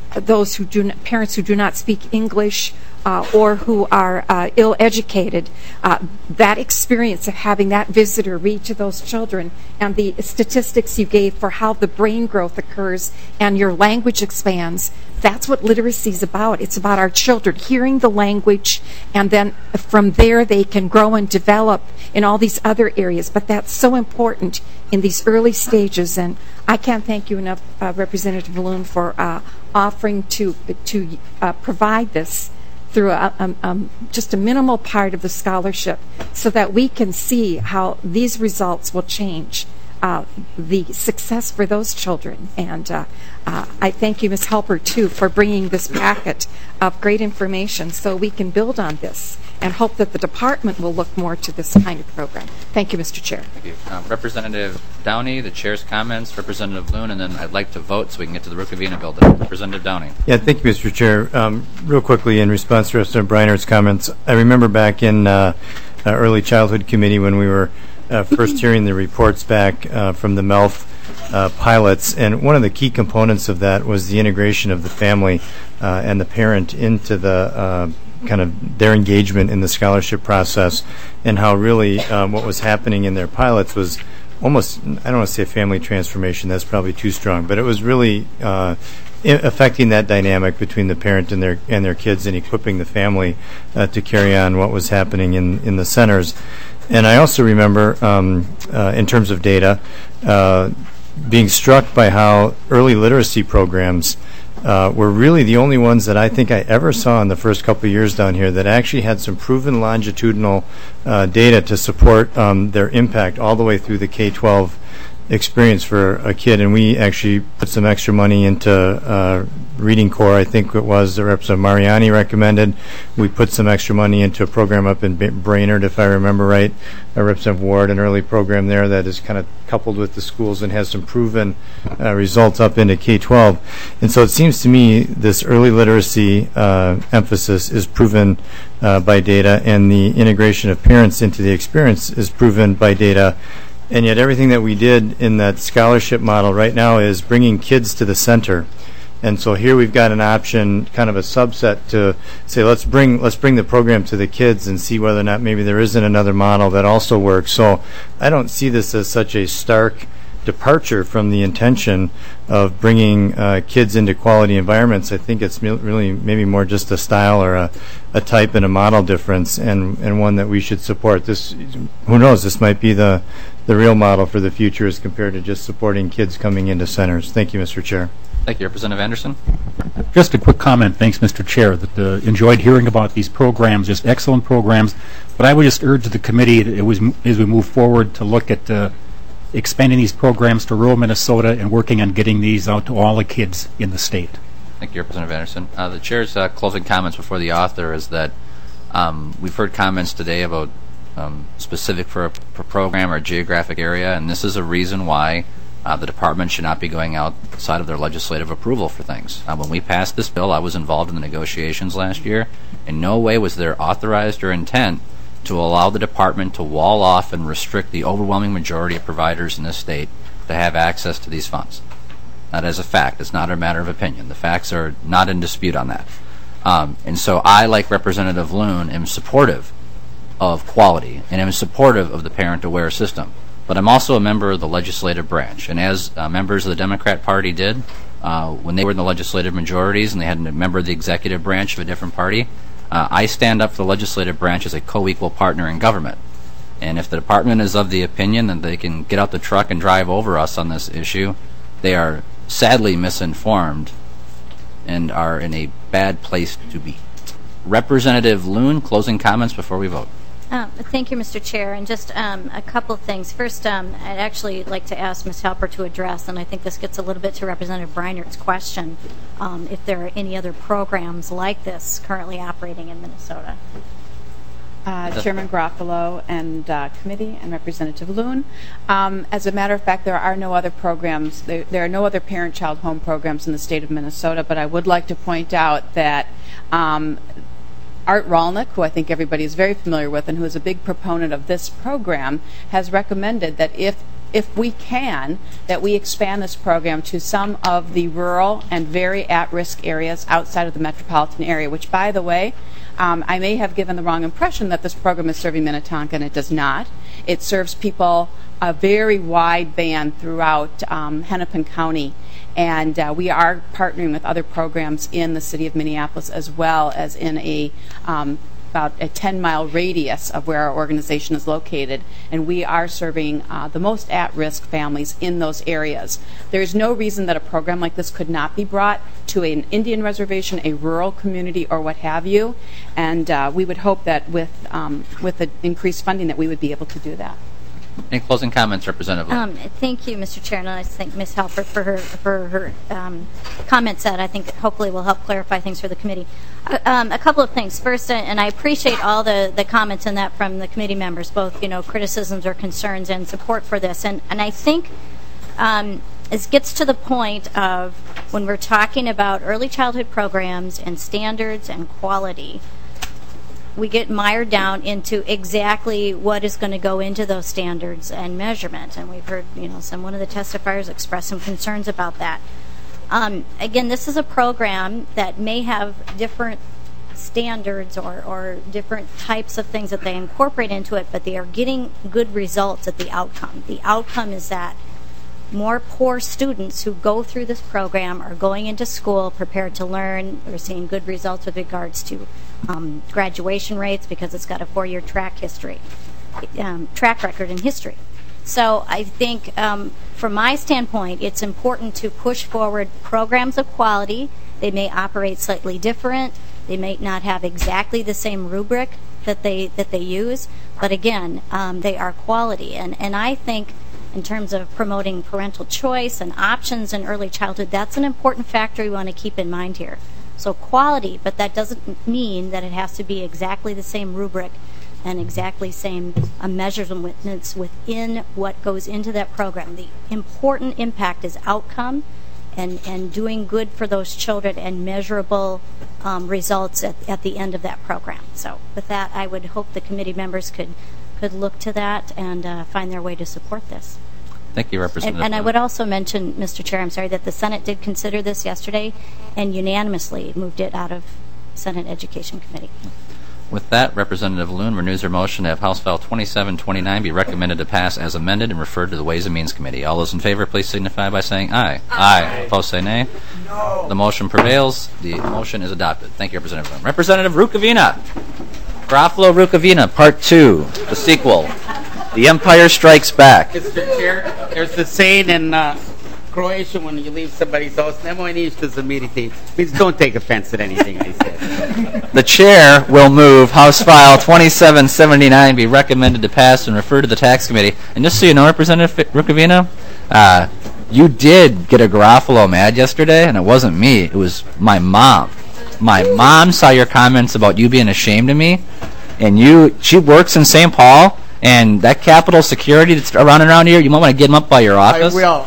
those who do not, parents who do not speak English uh, or who are uh, ill-educated, uh, that experience of having that visitor read to those children and the statistics you gave for how the brain growth occurs and your language expands, that's what literacy is about. It's about our children hearing the language, and then from there they can grow and develop in all these other areas. But that's so important in these early stages, and I can't thank you enough, uh, Representative Loon, for uh, offering to to uh, provide this through a, um, um, just a minimal part of the scholarship so that we can see how these results will change uh, the success for those children. And uh, uh, I thank you, Miz Helper, too, for bringing this packet of great information so we can build on this and hope that the department will look more to this kind of program. Thank you, Mister Chair. Thank you. Uh, Representative Downey, the chair's comments, Representative Loon, and then I'd like to vote so we can get to the Rukavina building. Representative Downey. Yeah, thank you, Mister Chair. Um, real quickly, in response to Representative Breiner's comments, I remember back in uh, uh, early childhood committee when we were uh, first hearing the reports back uh, from the M E L F uh, pilots, and one of the key components of that was the integration of the family uh, and the parent into the uh, kind of their engagement in the scholarship process, and how really um, what was happening in their pilots was almost, I don't want to say family transformation, that's probably too strong, but it was really uh, I- affecting that dynamic between the parent and their and their kids and equipping the family uh, to carry on what was happening in, in the centers. And I also remember, um, uh, in terms of data, uh, being struck by how early literacy programs Uh, were really the only ones that I think I ever saw in the first couple of years down here that actually had some proven longitudinal uh, data to support um, their impact all the way through the K twelve experience for a kid. And we actually put some extra money into uh, Reading Corps, I think it was, that Representative Mariani recommended. We put some extra money into a program up in B- Brainerd, if I remember right, uh, Representative Ward, an early program there that is kind of coupled with the schools and has some proven uh, results up into K twelve. And so it seems to me this early literacy uh, emphasis is proven uh, by data, and the integration of parents into the experience is proven by data. And yet everything that we did in that scholarship model right now is bringing kids to the center. And so here we've got an option, kind of a subset, to say let's bring let's bring the program to the kids and see whether or not maybe there isn't another model that also works. So I don't see this as such a stark departure from the intention of bringing uh, kids into quality environments. I think it's really maybe more just a style or a, a type and a model difference, and, and one that we should support. This, who knows, this might be the, the real model for the future as compared to just supporting kids coming into centers. Thank you, Mister Chair. Thank you, Representative Anderson. Just a quick comment. Thanks, Mister Chair. That uh, enjoyed hearing about these programs, just excellent programs. But I would just urge the committee, it was, as we move forward, to look at uh, expanding these programs to rural Minnesota and working on getting these out to all the kids in the state. Thank you, Representative Anderson. Uh, the chair's uh, closing comments before the author is that um, we've heard comments today about um, specific for a for program or geographic area, and this is a reason why uh, the department should not be going outside of their legislative approval for things. Uh, when we passed this bill, I was involved in the negotiations last year. In no way was there authorized or intent to allow the department to wall off and restrict the overwhelming majority of providers in this state to have access to these funds. That is a fact. It's not a matter of opinion. The facts are not in dispute on that. Um, and so I, like Representative Loon, am supportive of quality and am supportive of the parent-aware system. But I'm also a member of the legislative branch. And as uh, members of the Democrat Party did uh, when they were in the legislative majorities and they had a member of the executive branch of a different party, Uh, I stand up for the legislative branch as a co-equal partner in government. And if the department is of the opinion that they can get out the truck and drive over us on this issue, they are sadly misinformed and are in a bad place to be. Representative Loon, closing comments before we vote. Um, thank you, Mister Chair. And just um, a couple of things. First, um, I'd actually like to ask Miz Helper to address, and I think this gets a little bit to Representative Breiner's question, um, if there are any other programs like this currently operating in Minnesota. Uh, Chairman Garofalo and uh, committee and Representative Loon. Um, as a matter of fact, there are no other programs. There, there are no other parent-child home programs in the state of Minnesota, but I would like to point out that um, Art Rolnick, who I think everybody is very familiar with and who is a big proponent of this program, has recommended that if if we can, that we expand this program to some of the rural and very at-risk areas outside of the metropolitan area, which, by the way, um, I may have given the wrong impression that this program is serving Minnetonka, and it does not. It serves people, a very wide band throughout um, Hennepin County, and uh, we are partnering with other programs in the city of Minneapolis as well as in a um, about a ten mile radius of where our organization is located, and we are serving uh, the most at-risk families in those areas. There is no reason that a program like this could not be brought to an Indian reservation, a rural community, or what have you, and uh, we would hope that with um, with the increased funding that we would be able to do that. Any closing comments, Representative? Um, thank you, Mister Chair, and I thank Miz Halper for her for her um, comments that I think hopefully will help clarify things for the committee. Uh, um, a couple of things. First, and I appreciate all the, the comments in that from the committee members, both you know criticisms or concerns and support for this, and and I think um, this gets to the point of when we're talking about early childhood programs and standards and quality. We get mired down into exactly what is going to go into those standards and measurement, and we've heard, you know, some one of the testifiers express some concerns about that. Um, again, this is a program that may have different standards or, or different types of things that they incorporate into it, but they are getting good results at the outcome. The outcome is that more poor students who go through this program are going into school prepared to learn. We're seeing good results with regards to um, graduation rates because it's got a four-year track history, um, track record in history. So I think um, from my standpoint, it's important to push forward programs of quality. They may operate slightly different. They may not have exactly the same rubric that they that they use, but again, um, they are quality. And, and I think in terms of promoting parental choice and options in early childhood, that's an important factor we want to keep in mind here. So quality, but that doesn't mean that it has to be exactly the same rubric and exactly same uh, measurements within what goes into that program. The important impact is outcome and, and doing good for those children and measurable um, results at, at the end of that program. So with that, I would hope the committee members could could look to that and uh, find their way to support this. Thank you, Representative. And, and I would also mention, Mister Chair, I'm sorry, that the Senate did consider this yesterday and unanimously moved it out of Senate Education Committee. With that, Representative Loon renews her motion to have House File twenty-seven twenty-nine be recommended to pass as amended and referred to the Ways and Means Committee. All those in favor, please signify by saying aye. Aye. Aye. Opposed, say nay. No. The motion prevails. The motion is adopted. Thank you, Representative Loon. Representative Rukavina. Garofalo Rukavina, Part two, the sequel. The Empire Strikes Back. Mister Chair, there's the saying in uh, Croatian when you leave somebody's house, nemoj ništa zamiriti. Please don't take offense at anything I said. The chair will move House File twenty-seven seventy-nine be recommended to pass and refer to the Tax Committee. And just so you know, Representative Rukavina, uh, you did get a Garofalo mad yesterday, and it wasn't me. It was my mom. My mom saw your comments about you being ashamed of me, and you. She works in Saint Paul, and that Capitol security that's around around here, you might want to get them up by your office. I will.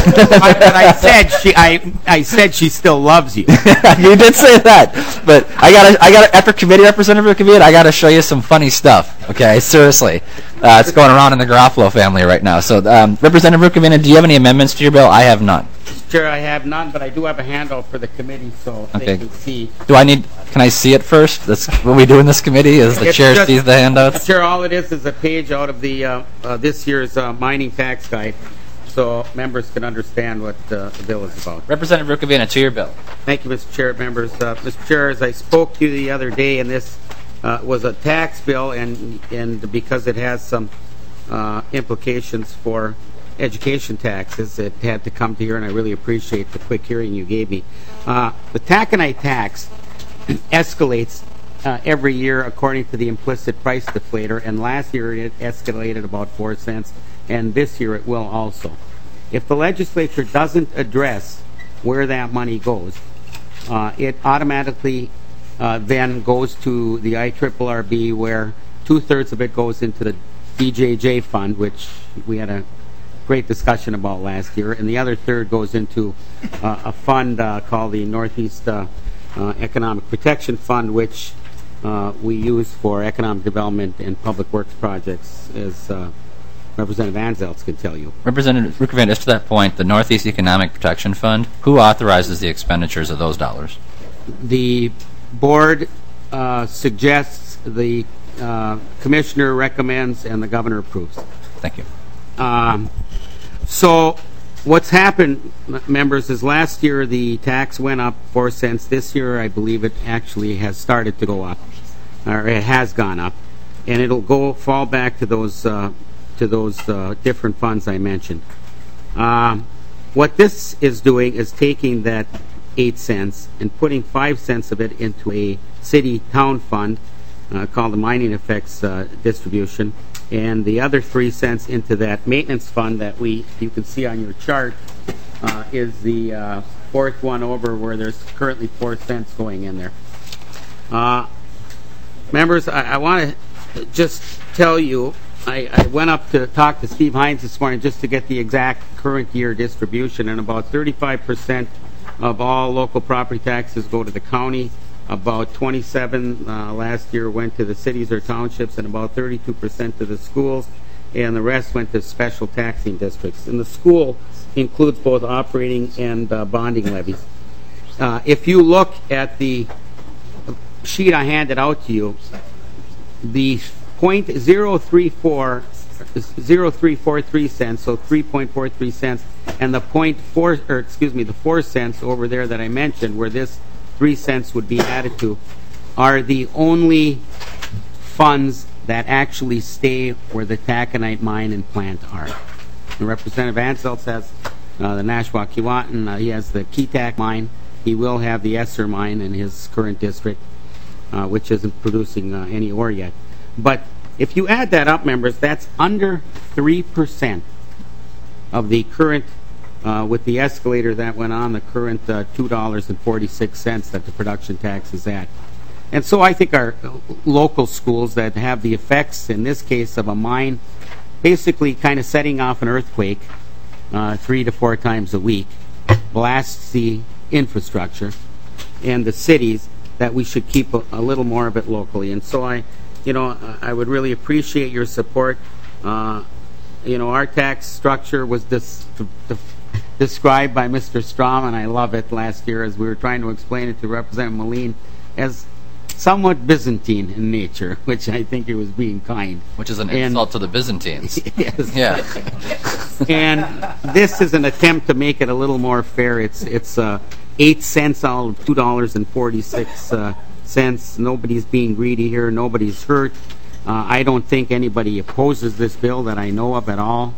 I, but I said she. I I said she still loves you. You did say that, but I gotta. I gotta. After committee representative committee, I gotta show you some funny stuff. Okay, seriously, uh, it's going around in the Garofalo family right now. So, um, Representative Rukavina, do you have any amendments to your bill? I have none. Chair, I have none, but I do have a handout for the committee, so okay. they can see. Do I need? Can I see it first? That's what we do in this committee. Is the It's chair just, sees the handouts? Chair, all it is is a page out of the uh, uh, this year's uh, mining tax guide, so members can understand what uh, the bill is about. Representative Rukavina, to your bill. Thank you, Mister Chair, members. Uh, Mister Chair, as I spoke to you the other day, and this uh, was a tax bill, and and because it has some uh, implications for education taxes, it had to come to here, and I really appreciate the quick hearing you gave me. Uh, the taconite tax escalates uh, every year according to the implicit price deflator, and last year it escalated about four cents, and this year it will also. If the legislature doesn't address where that money goes, uh, it automatically uh, then goes to the I R R R B, where two-thirds of it goes into the D J J fund, which we had a great discussion about last year, and the other third goes into uh, a fund uh, called the Northeast uh, uh, Economic Protection Fund, which uh, we use for economic development and public works projects as uh, Representative Anzelts can tell you. Representative Rukavina, just to that point, the Northeast Economic Protection Fund, who authorizes the expenditures of those dollars? The board uh, suggests, the uh, commissioner recommends, and the governor approves. Thank you. Um, so what's happened, members, is last year the tax went up four cents. This year, I believe it actually has started to go up, or it has gone up, and it'll go fall back to those uh, to those uh, different funds I mentioned. Um, what this is doing is taking that eight cents and putting five cents of it into a city town fund uh, called the mining effects uh, distribution, and the other three cents into that maintenance fund that we you can see on your chart uh, is the uh, fourth one over, where there's currently four cents going in there. Uh, members, I, I want to just tell you, I, I went up to talk to Steve Hines this morning just to get the exact current year distribution, and about thirty-five percent of all local property taxes go to the county. About twenty-seven uh, last year went to the cities or townships, and about thirty-two percent to the schools, and the rest went to special taxing districts. And the school includes both operating and uh, bonding levies. Uh, if you look at the sheet I handed out to you, the point zero three four zero three four three cents, so three point four three cents, and the point four, or excuse me, the four cents over there that I mentioned, where this three cents would be added to, are the only funds that actually stay where the taconite mine and plant are. And Representative Anselts has uh, the Nashwauk-Keewatin. Uh, he has the Keetac mine. He will have the Esser mine in his current district, uh, which isn't producing uh, any ore yet. But if you add that up, members, that's under three percent of the current, uh, with the escalator that went on, the current uh, two dollars and forty-six cents that the production tax is at. And so I think our local schools that have the effects, in this case, of a mine basically kind of setting off an earthquake uh, three to four times a week, blasts the infrastructure, and the cities, that we should keep a, a little more of it locally. And so I, you know, I would really appreciate your support. Uh, you know, our tax structure was dis- described by Mister Strom, and I love it, last year as we were trying to explain it to Representative Moline, as somewhat Byzantine in nature, which I think he was being kind. Which is an and, insult to the Byzantines. Yes. Yeah. And this is an attempt to make it a little more fair. It's it's uh, eight cents out of two dollars and forty-six uh, cents. Nobody's being greedy here. Nobody's hurt. Uh, I don't think anybody opposes this bill that I know of at all.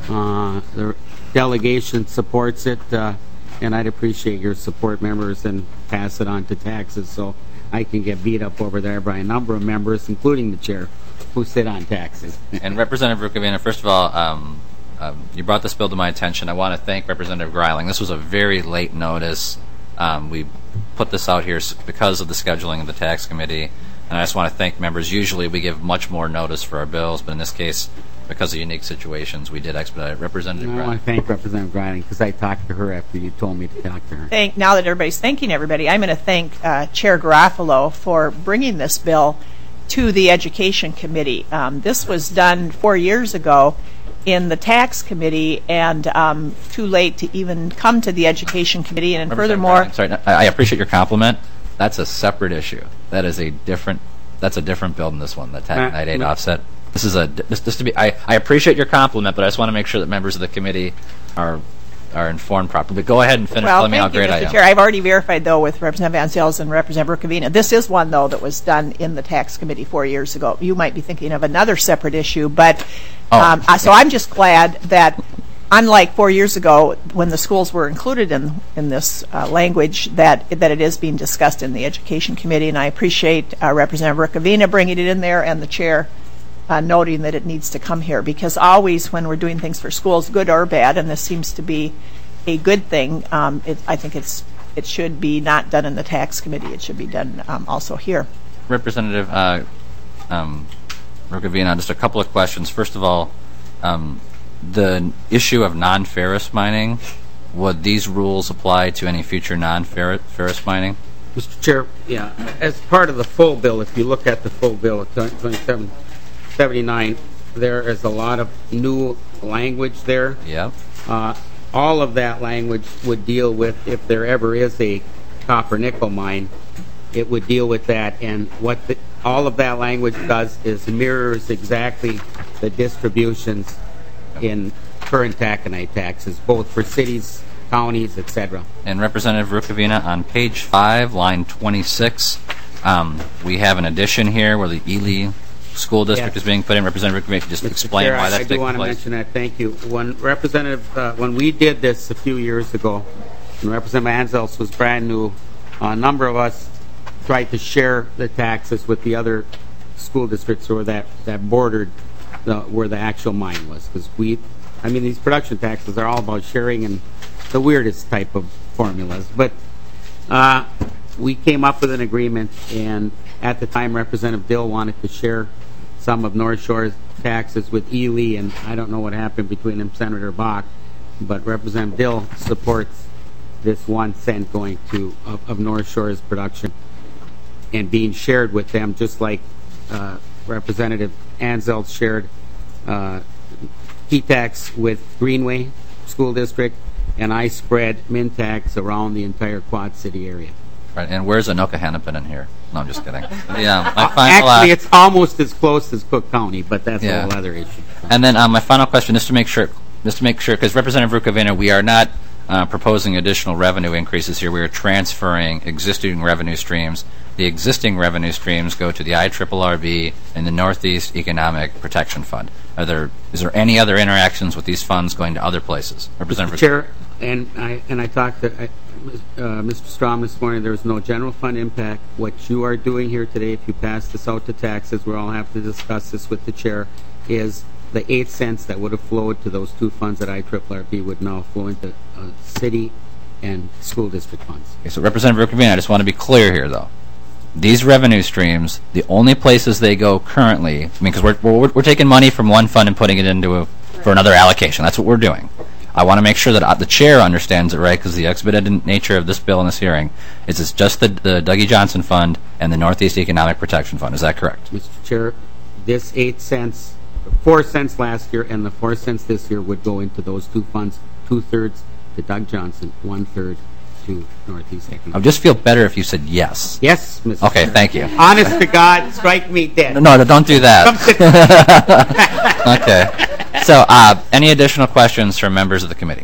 Uh, the delegation supports it, uh, and I'd appreciate your support, members, and pass it on to taxes so I can get beat up over there by a number of members, including the chair, who sit on taxes. And Representative Rukavina, first of all, um, um, you brought this bill to my attention. I want to thank Representative Greiling. This was a very late notice. Um, we put this out here because of the scheduling of the tax committee, and I just want to thank members. Usually we give much more notice for our bills, but in this case, because of unique situations, we did expedite it. Representative Greiling. I want to thank Representative Greiling because I talked to her after you told me to talk to her. Thank, now that everybody's thanking everybody, I'm going to thank uh, Chair Garofalo for bringing this bill to the Education Committee. Um, this was done four years ago in the Tax Committee, and um, too late to even come to the Education Committee. And furthermore, Greiling, sorry, I appreciate your compliment. That's a separate issue. That is a different. That's a different bill than this one. The taconite aid offset. This is a this, this to be. I, I appreciate your compliment, but I just want to make sure that members of the committee are are informed properly. But go ahead and finish well, telling me how you, great Mister I am. Chair, I've already verified, though, with Representative Van Zels and Representative Rukavina. This is one, though, that was done in the Tax Committee four years ago. You might be thinking of another separate issue, but oh. um, so I'm just glad that, unlike four years ago, when the schools were included in in this uh, language, that that it is being discussed in the Education Committee, and I appreciate uh, Representative Rukavina bringing it in there, and the chair Uh, noting that it needs to come here, because always when we're doing things for schools, good or bad, and this seems to be a good thing, um, it, I think it's it should be not done in the Tax Committee. It should be done um, also here. Representative uh, um, Rukavina, just a couple of questions. First of all, um, the issue of non-ferrous mining, would these rules apply to any future non-ferrous mining? Mister Chair, yeah, as part of the full bill, if you look at the full bill, twenty-seven seventy-nine, there is a lot of new language there. Yep. Uh, all of that language would deal with, if there ever is a copper nickel mine, it would deal with that. And what the, all of that language does is mirrors exactly the distributions in current taconite taxes, both for cities, counties, et cetera. And Representative Rukavina, on page five, line twenty-six, um, we have an addition here where the Ely School District Yes. is being put in. Representative Rukavina, just Mister explain Chair, why I, that's I do taking want to place. mention that. Thank you. When Representative, uh, when we did this a few years ago, and Representative Anzels was brand new, a number of us tried to share the taxes with the other school districts or that that bordered the, where the actual mine was, because we, I mean, these production taxes are all about sharing and the weirdest type of formulas. But uh, we came up with an agreement, and at the time, Representative Dill wanted to share some of North Shore's taxes with Ely, and I don't know what happened between him and Senator Bach, but Representative Dill supports this one cent going to of, of North Shore's production and being shared with them, just like uh, Representative Anzelt shared uh, P-tax with Greenway School District, and I spread min tax around the entire Quad City area. Right, and where's Anoka Hennepin in here? No, I'm just kidding. Yeah, my final, Actually, uh, it's almost as close as Cook County, but that's Yeah. a whole other issue. And then um, my final question, just to make sure, just to make sure, because Representative Rukavina, we are not uh, proposing additional revenue increases here. We are transferring existing revenue streams. The existing revenue streams go to the I R R R B and the Northeast Economic Protection Fund. Are there is there any other interactions with these funds going to other places? Representative Chair, and I and I talked to I, uh, Mister Strom this morning. There is no general fund impact. What you are doing here today, if you pass this out to taxes, we'll all have to discuss this with the chair, is the eight cents that would have flowed to those two funds at I R R R B would now flow into uh, city and school district funds. Okay, so Representative Rukavina, I just want to be clear here, though. These revenue streams, the only places they go currently, I mean, because we're, we're we're taking money from one fund and putting it into a, for another allocation. That's what we're doing. I want to make sure that uh, the chair understands it right, because the expedited nature of this bill and this hearing is it's just the, the Dougie Johnson Fund and the Northeast Economic Protection Fund. Is that correct? Mister Chair, this eight cents, four cents last year, and the four cents this year would go into those two funds. Two thirds to Doug Johnson, one third to Northeast Economic. I would just feel better if you said yes. Yes, Mister Okay, Chair. thank you. Honest to God, strike me dead. No, no, don't do that. Okay. So, uh, any additional questions from members of the committee?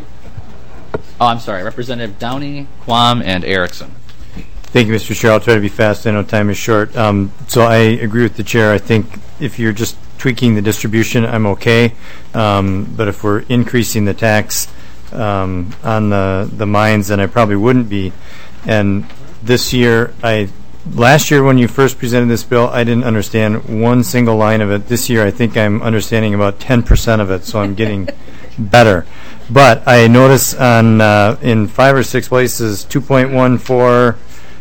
Oh, I'm sorry. Representative Downey, Quam, and Erickson. Thank you, Mister Chair. I'll try to be fast. I know time is short. Um, so I agree with the chair. I think if you're just tweaking the distribution, I'm okay. Um, but if we're increasing the tax um, on the, the mines, then I probably wouldn't be. And this year, I last year when you first presented this bill, I didn't understand one single line of it. This year, I think I'm understanding about ten percent of it, so I'm getting better. But I notice on uh, in five or six places, two point one four,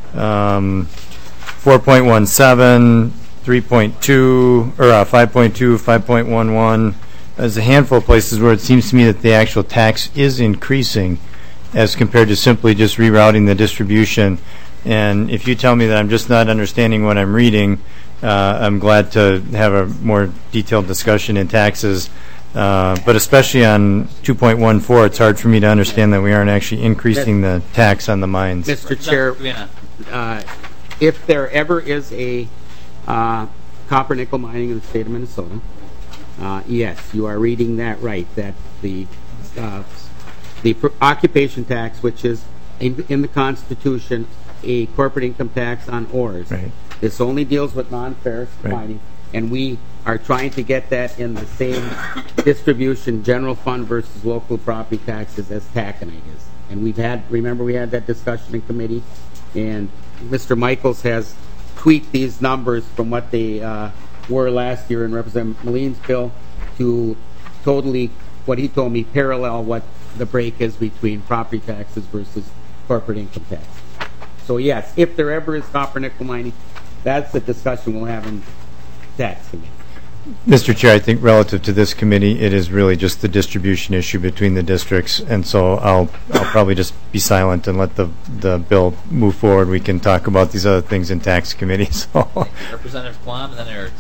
um, four point one seven, three point two, or uh, five point two, five point one one. There's a handful of places where it seems to me that the actual tax is increasing as compared to simply just rerouting the distribution. And if you tell me that I'm just not understanding what I'm reading, uh, I'm glad to have a more detailed discussion in taxes. Uh, but especially on two point one four, it's hard for me to understand that we aren't actually increasing the tax on the mines. Mister Chair, uh, if there ever is a uh, copper nickel mining in the state of Minnesota, uh, yes, you are reading that right, that the uh, the occupation tax, which is in, in the Constitution a corporate income tax on ores, right. This only deals with non-ferrous Right. mining, and we are trying to get that in the same distribution, general fund versus local property taxes, as taconite is. And we've had, remember we had that discussion in committee, and Mister Michaels has tweaked these numbers from what they uh, were last year in Representative Moline's bill to totally, what he told me, parallel what the break is between property taxes versus corporate income tax. So yes, if there ever is copper nickel mining, that's the discussion we'll have in tax committee. Mister Chair, I think relative to this committee, it is really just the distribution issue between the districts, and so I'll I'll probably just be silent and let the the bill move forward. We can talk about these other things in tax committee. So, Representative Quam and then Erickson.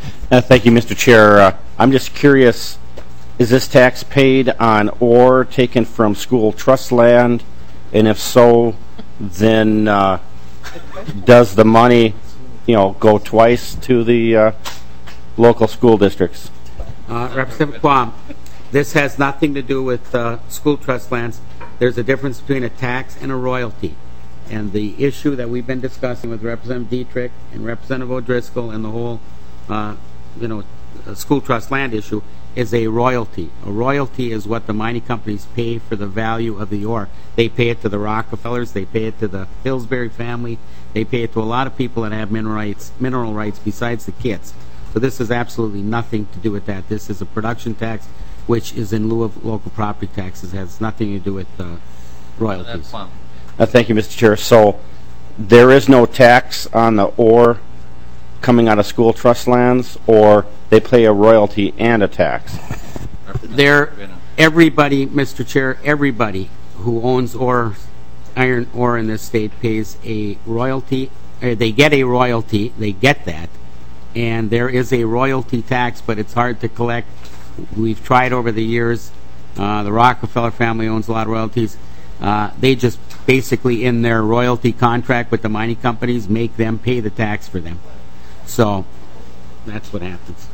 Uh, thank you, Mister Chair. Uh, I'm just curious, is this tax paid on ore taken from school trust land? And if so, then uh, does the money, you know, go twice to the uh, local school districts? Uh, Representative Quam, this has nothing to do with uh, school trust lands. There's a difference between a tax and a royalty. And the issue that we've been discussing with Representative Dietrich and Representative O'Driscoll and the whole, uh, you know, school trust land issue is a royalty. A royalty is what the mining companies pay for the value of the ore. They pay it to the Rockefellers, they pay it to the Pillsbury family, they pay it to a lot of people that have mineral rights, mineral rights besides the kids. So this has absolutely nothing to do with that. This is a production tax, which is in lieu of local property taxes. It has nothing to do with uh, royalties. Uh, thank you, Mister Chair. So there is no tax on the ore coming out of school trust lands, or they pay a royalty and a tax? There, everybody, Mister Chair, everybody who owns ore, iron ore in this state pays a royalty. Or they get a royalty. They get that, and there is a royalty tax, but it's hard to collect. We've tried over the years. Uh, the Rockefeller family owns a lot of royalties. Uh, they just basically, in their royalty contract with the mining companies, make them pay the tax for them. So that's what happens.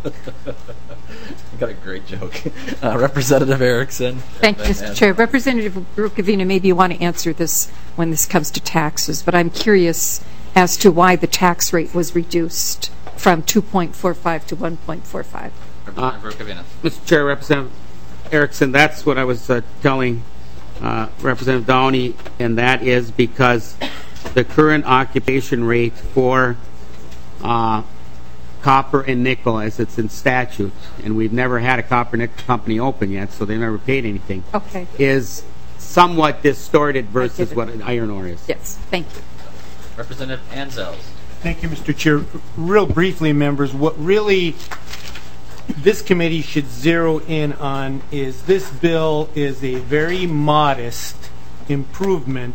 Got a great joke. Uh, Representative Erickson. Thank you, Mister Chair. Representative Rukavina, maybe you want to answer this when this comes to taxes, but I'm curious as to why the tax rate was reduced from two point four five to one point four five. Uh, Mister Chair, Representative Erickson, that's what I was uh, telling uh, Representative Downey, and that is because the current occupation rate for uh, copper and nickel, as it's in statute, and we've never had a copper nickel company open yet, so they've never paid anything, okay, is somewhat distorted versus what an iron ore is. Yes, thank you. Representative Anzels. Thank you, Mister Chair. Real briefly, members, what really this committee should zero in on is this bill is a very modest improvement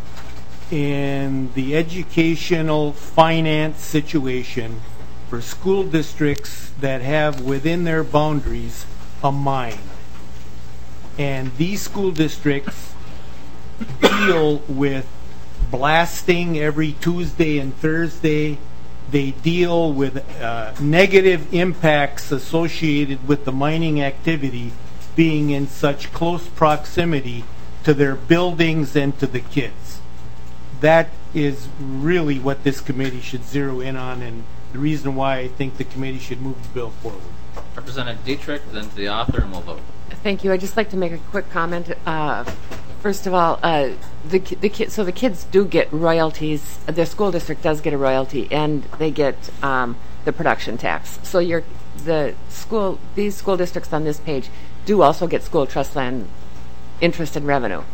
in the educational finance situation for school districts that have within their boundaries a mine. And these school districts deal with blasting every Tuesday and Thursday. They deal with uh, negative impacts associated with the mining activity being in such close proximity to their buildings and to the kids. That is really what this committee should zero in on, and the reason why I think the committee should move the bill forward. Representative Dietrich, then to the author, and we'll vote. Thank you. I'd just like to make a quick comment. Uh, first of all, uh, the the ki- so the kids do get royalties. The school district does get a royalty, and they get um, the production tax. So your the school these school districts on this page do also get school trust land interest and revenue.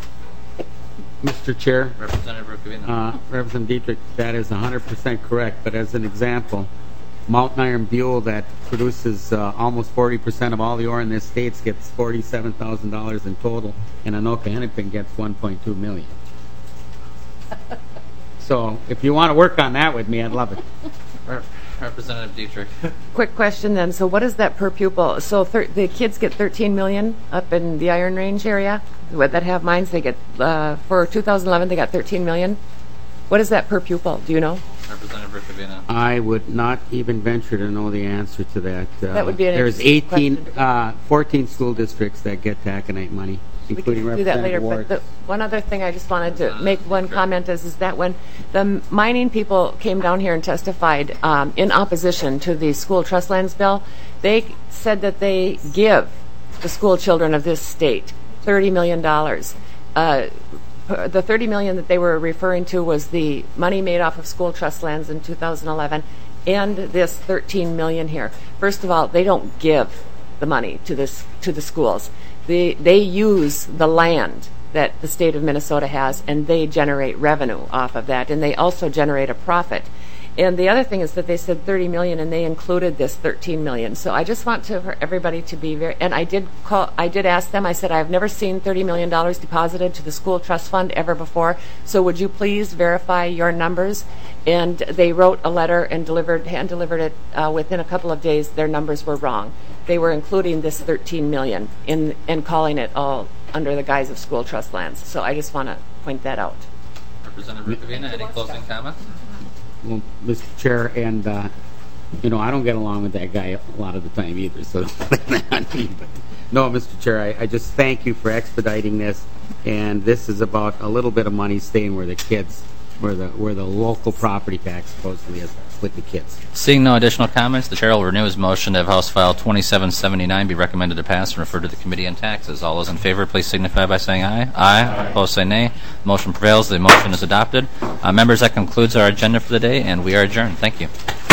Mister Chair, Representative Rukavina. Uh, Representative Dietrich, that is one hundred percent correct, but as an example, Mountain Iron Buell, that produces uh, almost forty percent of all the ore in this state, gets forty-seven thousand dollars in total, and Anoka Hennepin gets one point two million dollars. So if you want to work on that with me, I'd love it. Representative Dietrich. Quick question then. So what is that per pupil? So thir- the kids get thirteen million dollars up in the Iron Range area that have mines. They get uh, for two thousand eleven they got thirteen million dollars. What is that per pupil? Do you know? Representative Rukavina. I would not even venture to know the answer to that. Uh, That would be an There's interesting eighteen, uh, fourteen school districts that get taconite money, including We can do that later. Representative But Ward. the, one other thing I just wanted to make one comment is, is that when the mining people came down here and testified um, in opposition to the school trust lands bill, they said that they give the school children of this state thirty million dollars. Uh, the thirty million dollars that they were referring to was the money made off of school trust lands in two thousand eleven, and this thirteen million dollars here. First of all, they don't give the money to this to the schools. They they use the land that the state of Minnesota has, and they generate revenue off of that, and they also generate a profit. and the other thing is that they said thirty million and they included this thirteen million. So I just want to, for everybody to be very, and I did call, I did ask them, I said, I've never seen thirty million dollars deposited to the school trust fund ever before. So would you please verify your numbers? And they wrote a letter and delivered, hand delivered it uh, within a couple of days. Their numbers were wrong. They were including this thirteen million in, and calling it all under the guise of school trust lands. So I just want to point that out. Representative Rukavina, any closing comments? Well, Mister Chair, and uh, you know, I don't get along with that guy a lot of the time either. So, no, Mister Chair, I, I just thank you for expediting this. And this is about a little bit of money staying where the kids, where the where the local property tax supposedly is with the kids. Seeing no additional comments, the chair will renew his motion to have House File twenty-seven seventy-nine be recommended to pass and referred to the Committee on Taxes. All those in favor, please signify by saying aye. Aye. Aye. Opposed, say nay. Motion prevails. The motion is adopted. Uh, members, that concludes our agenda for the day, and we are adjourned. Thank you.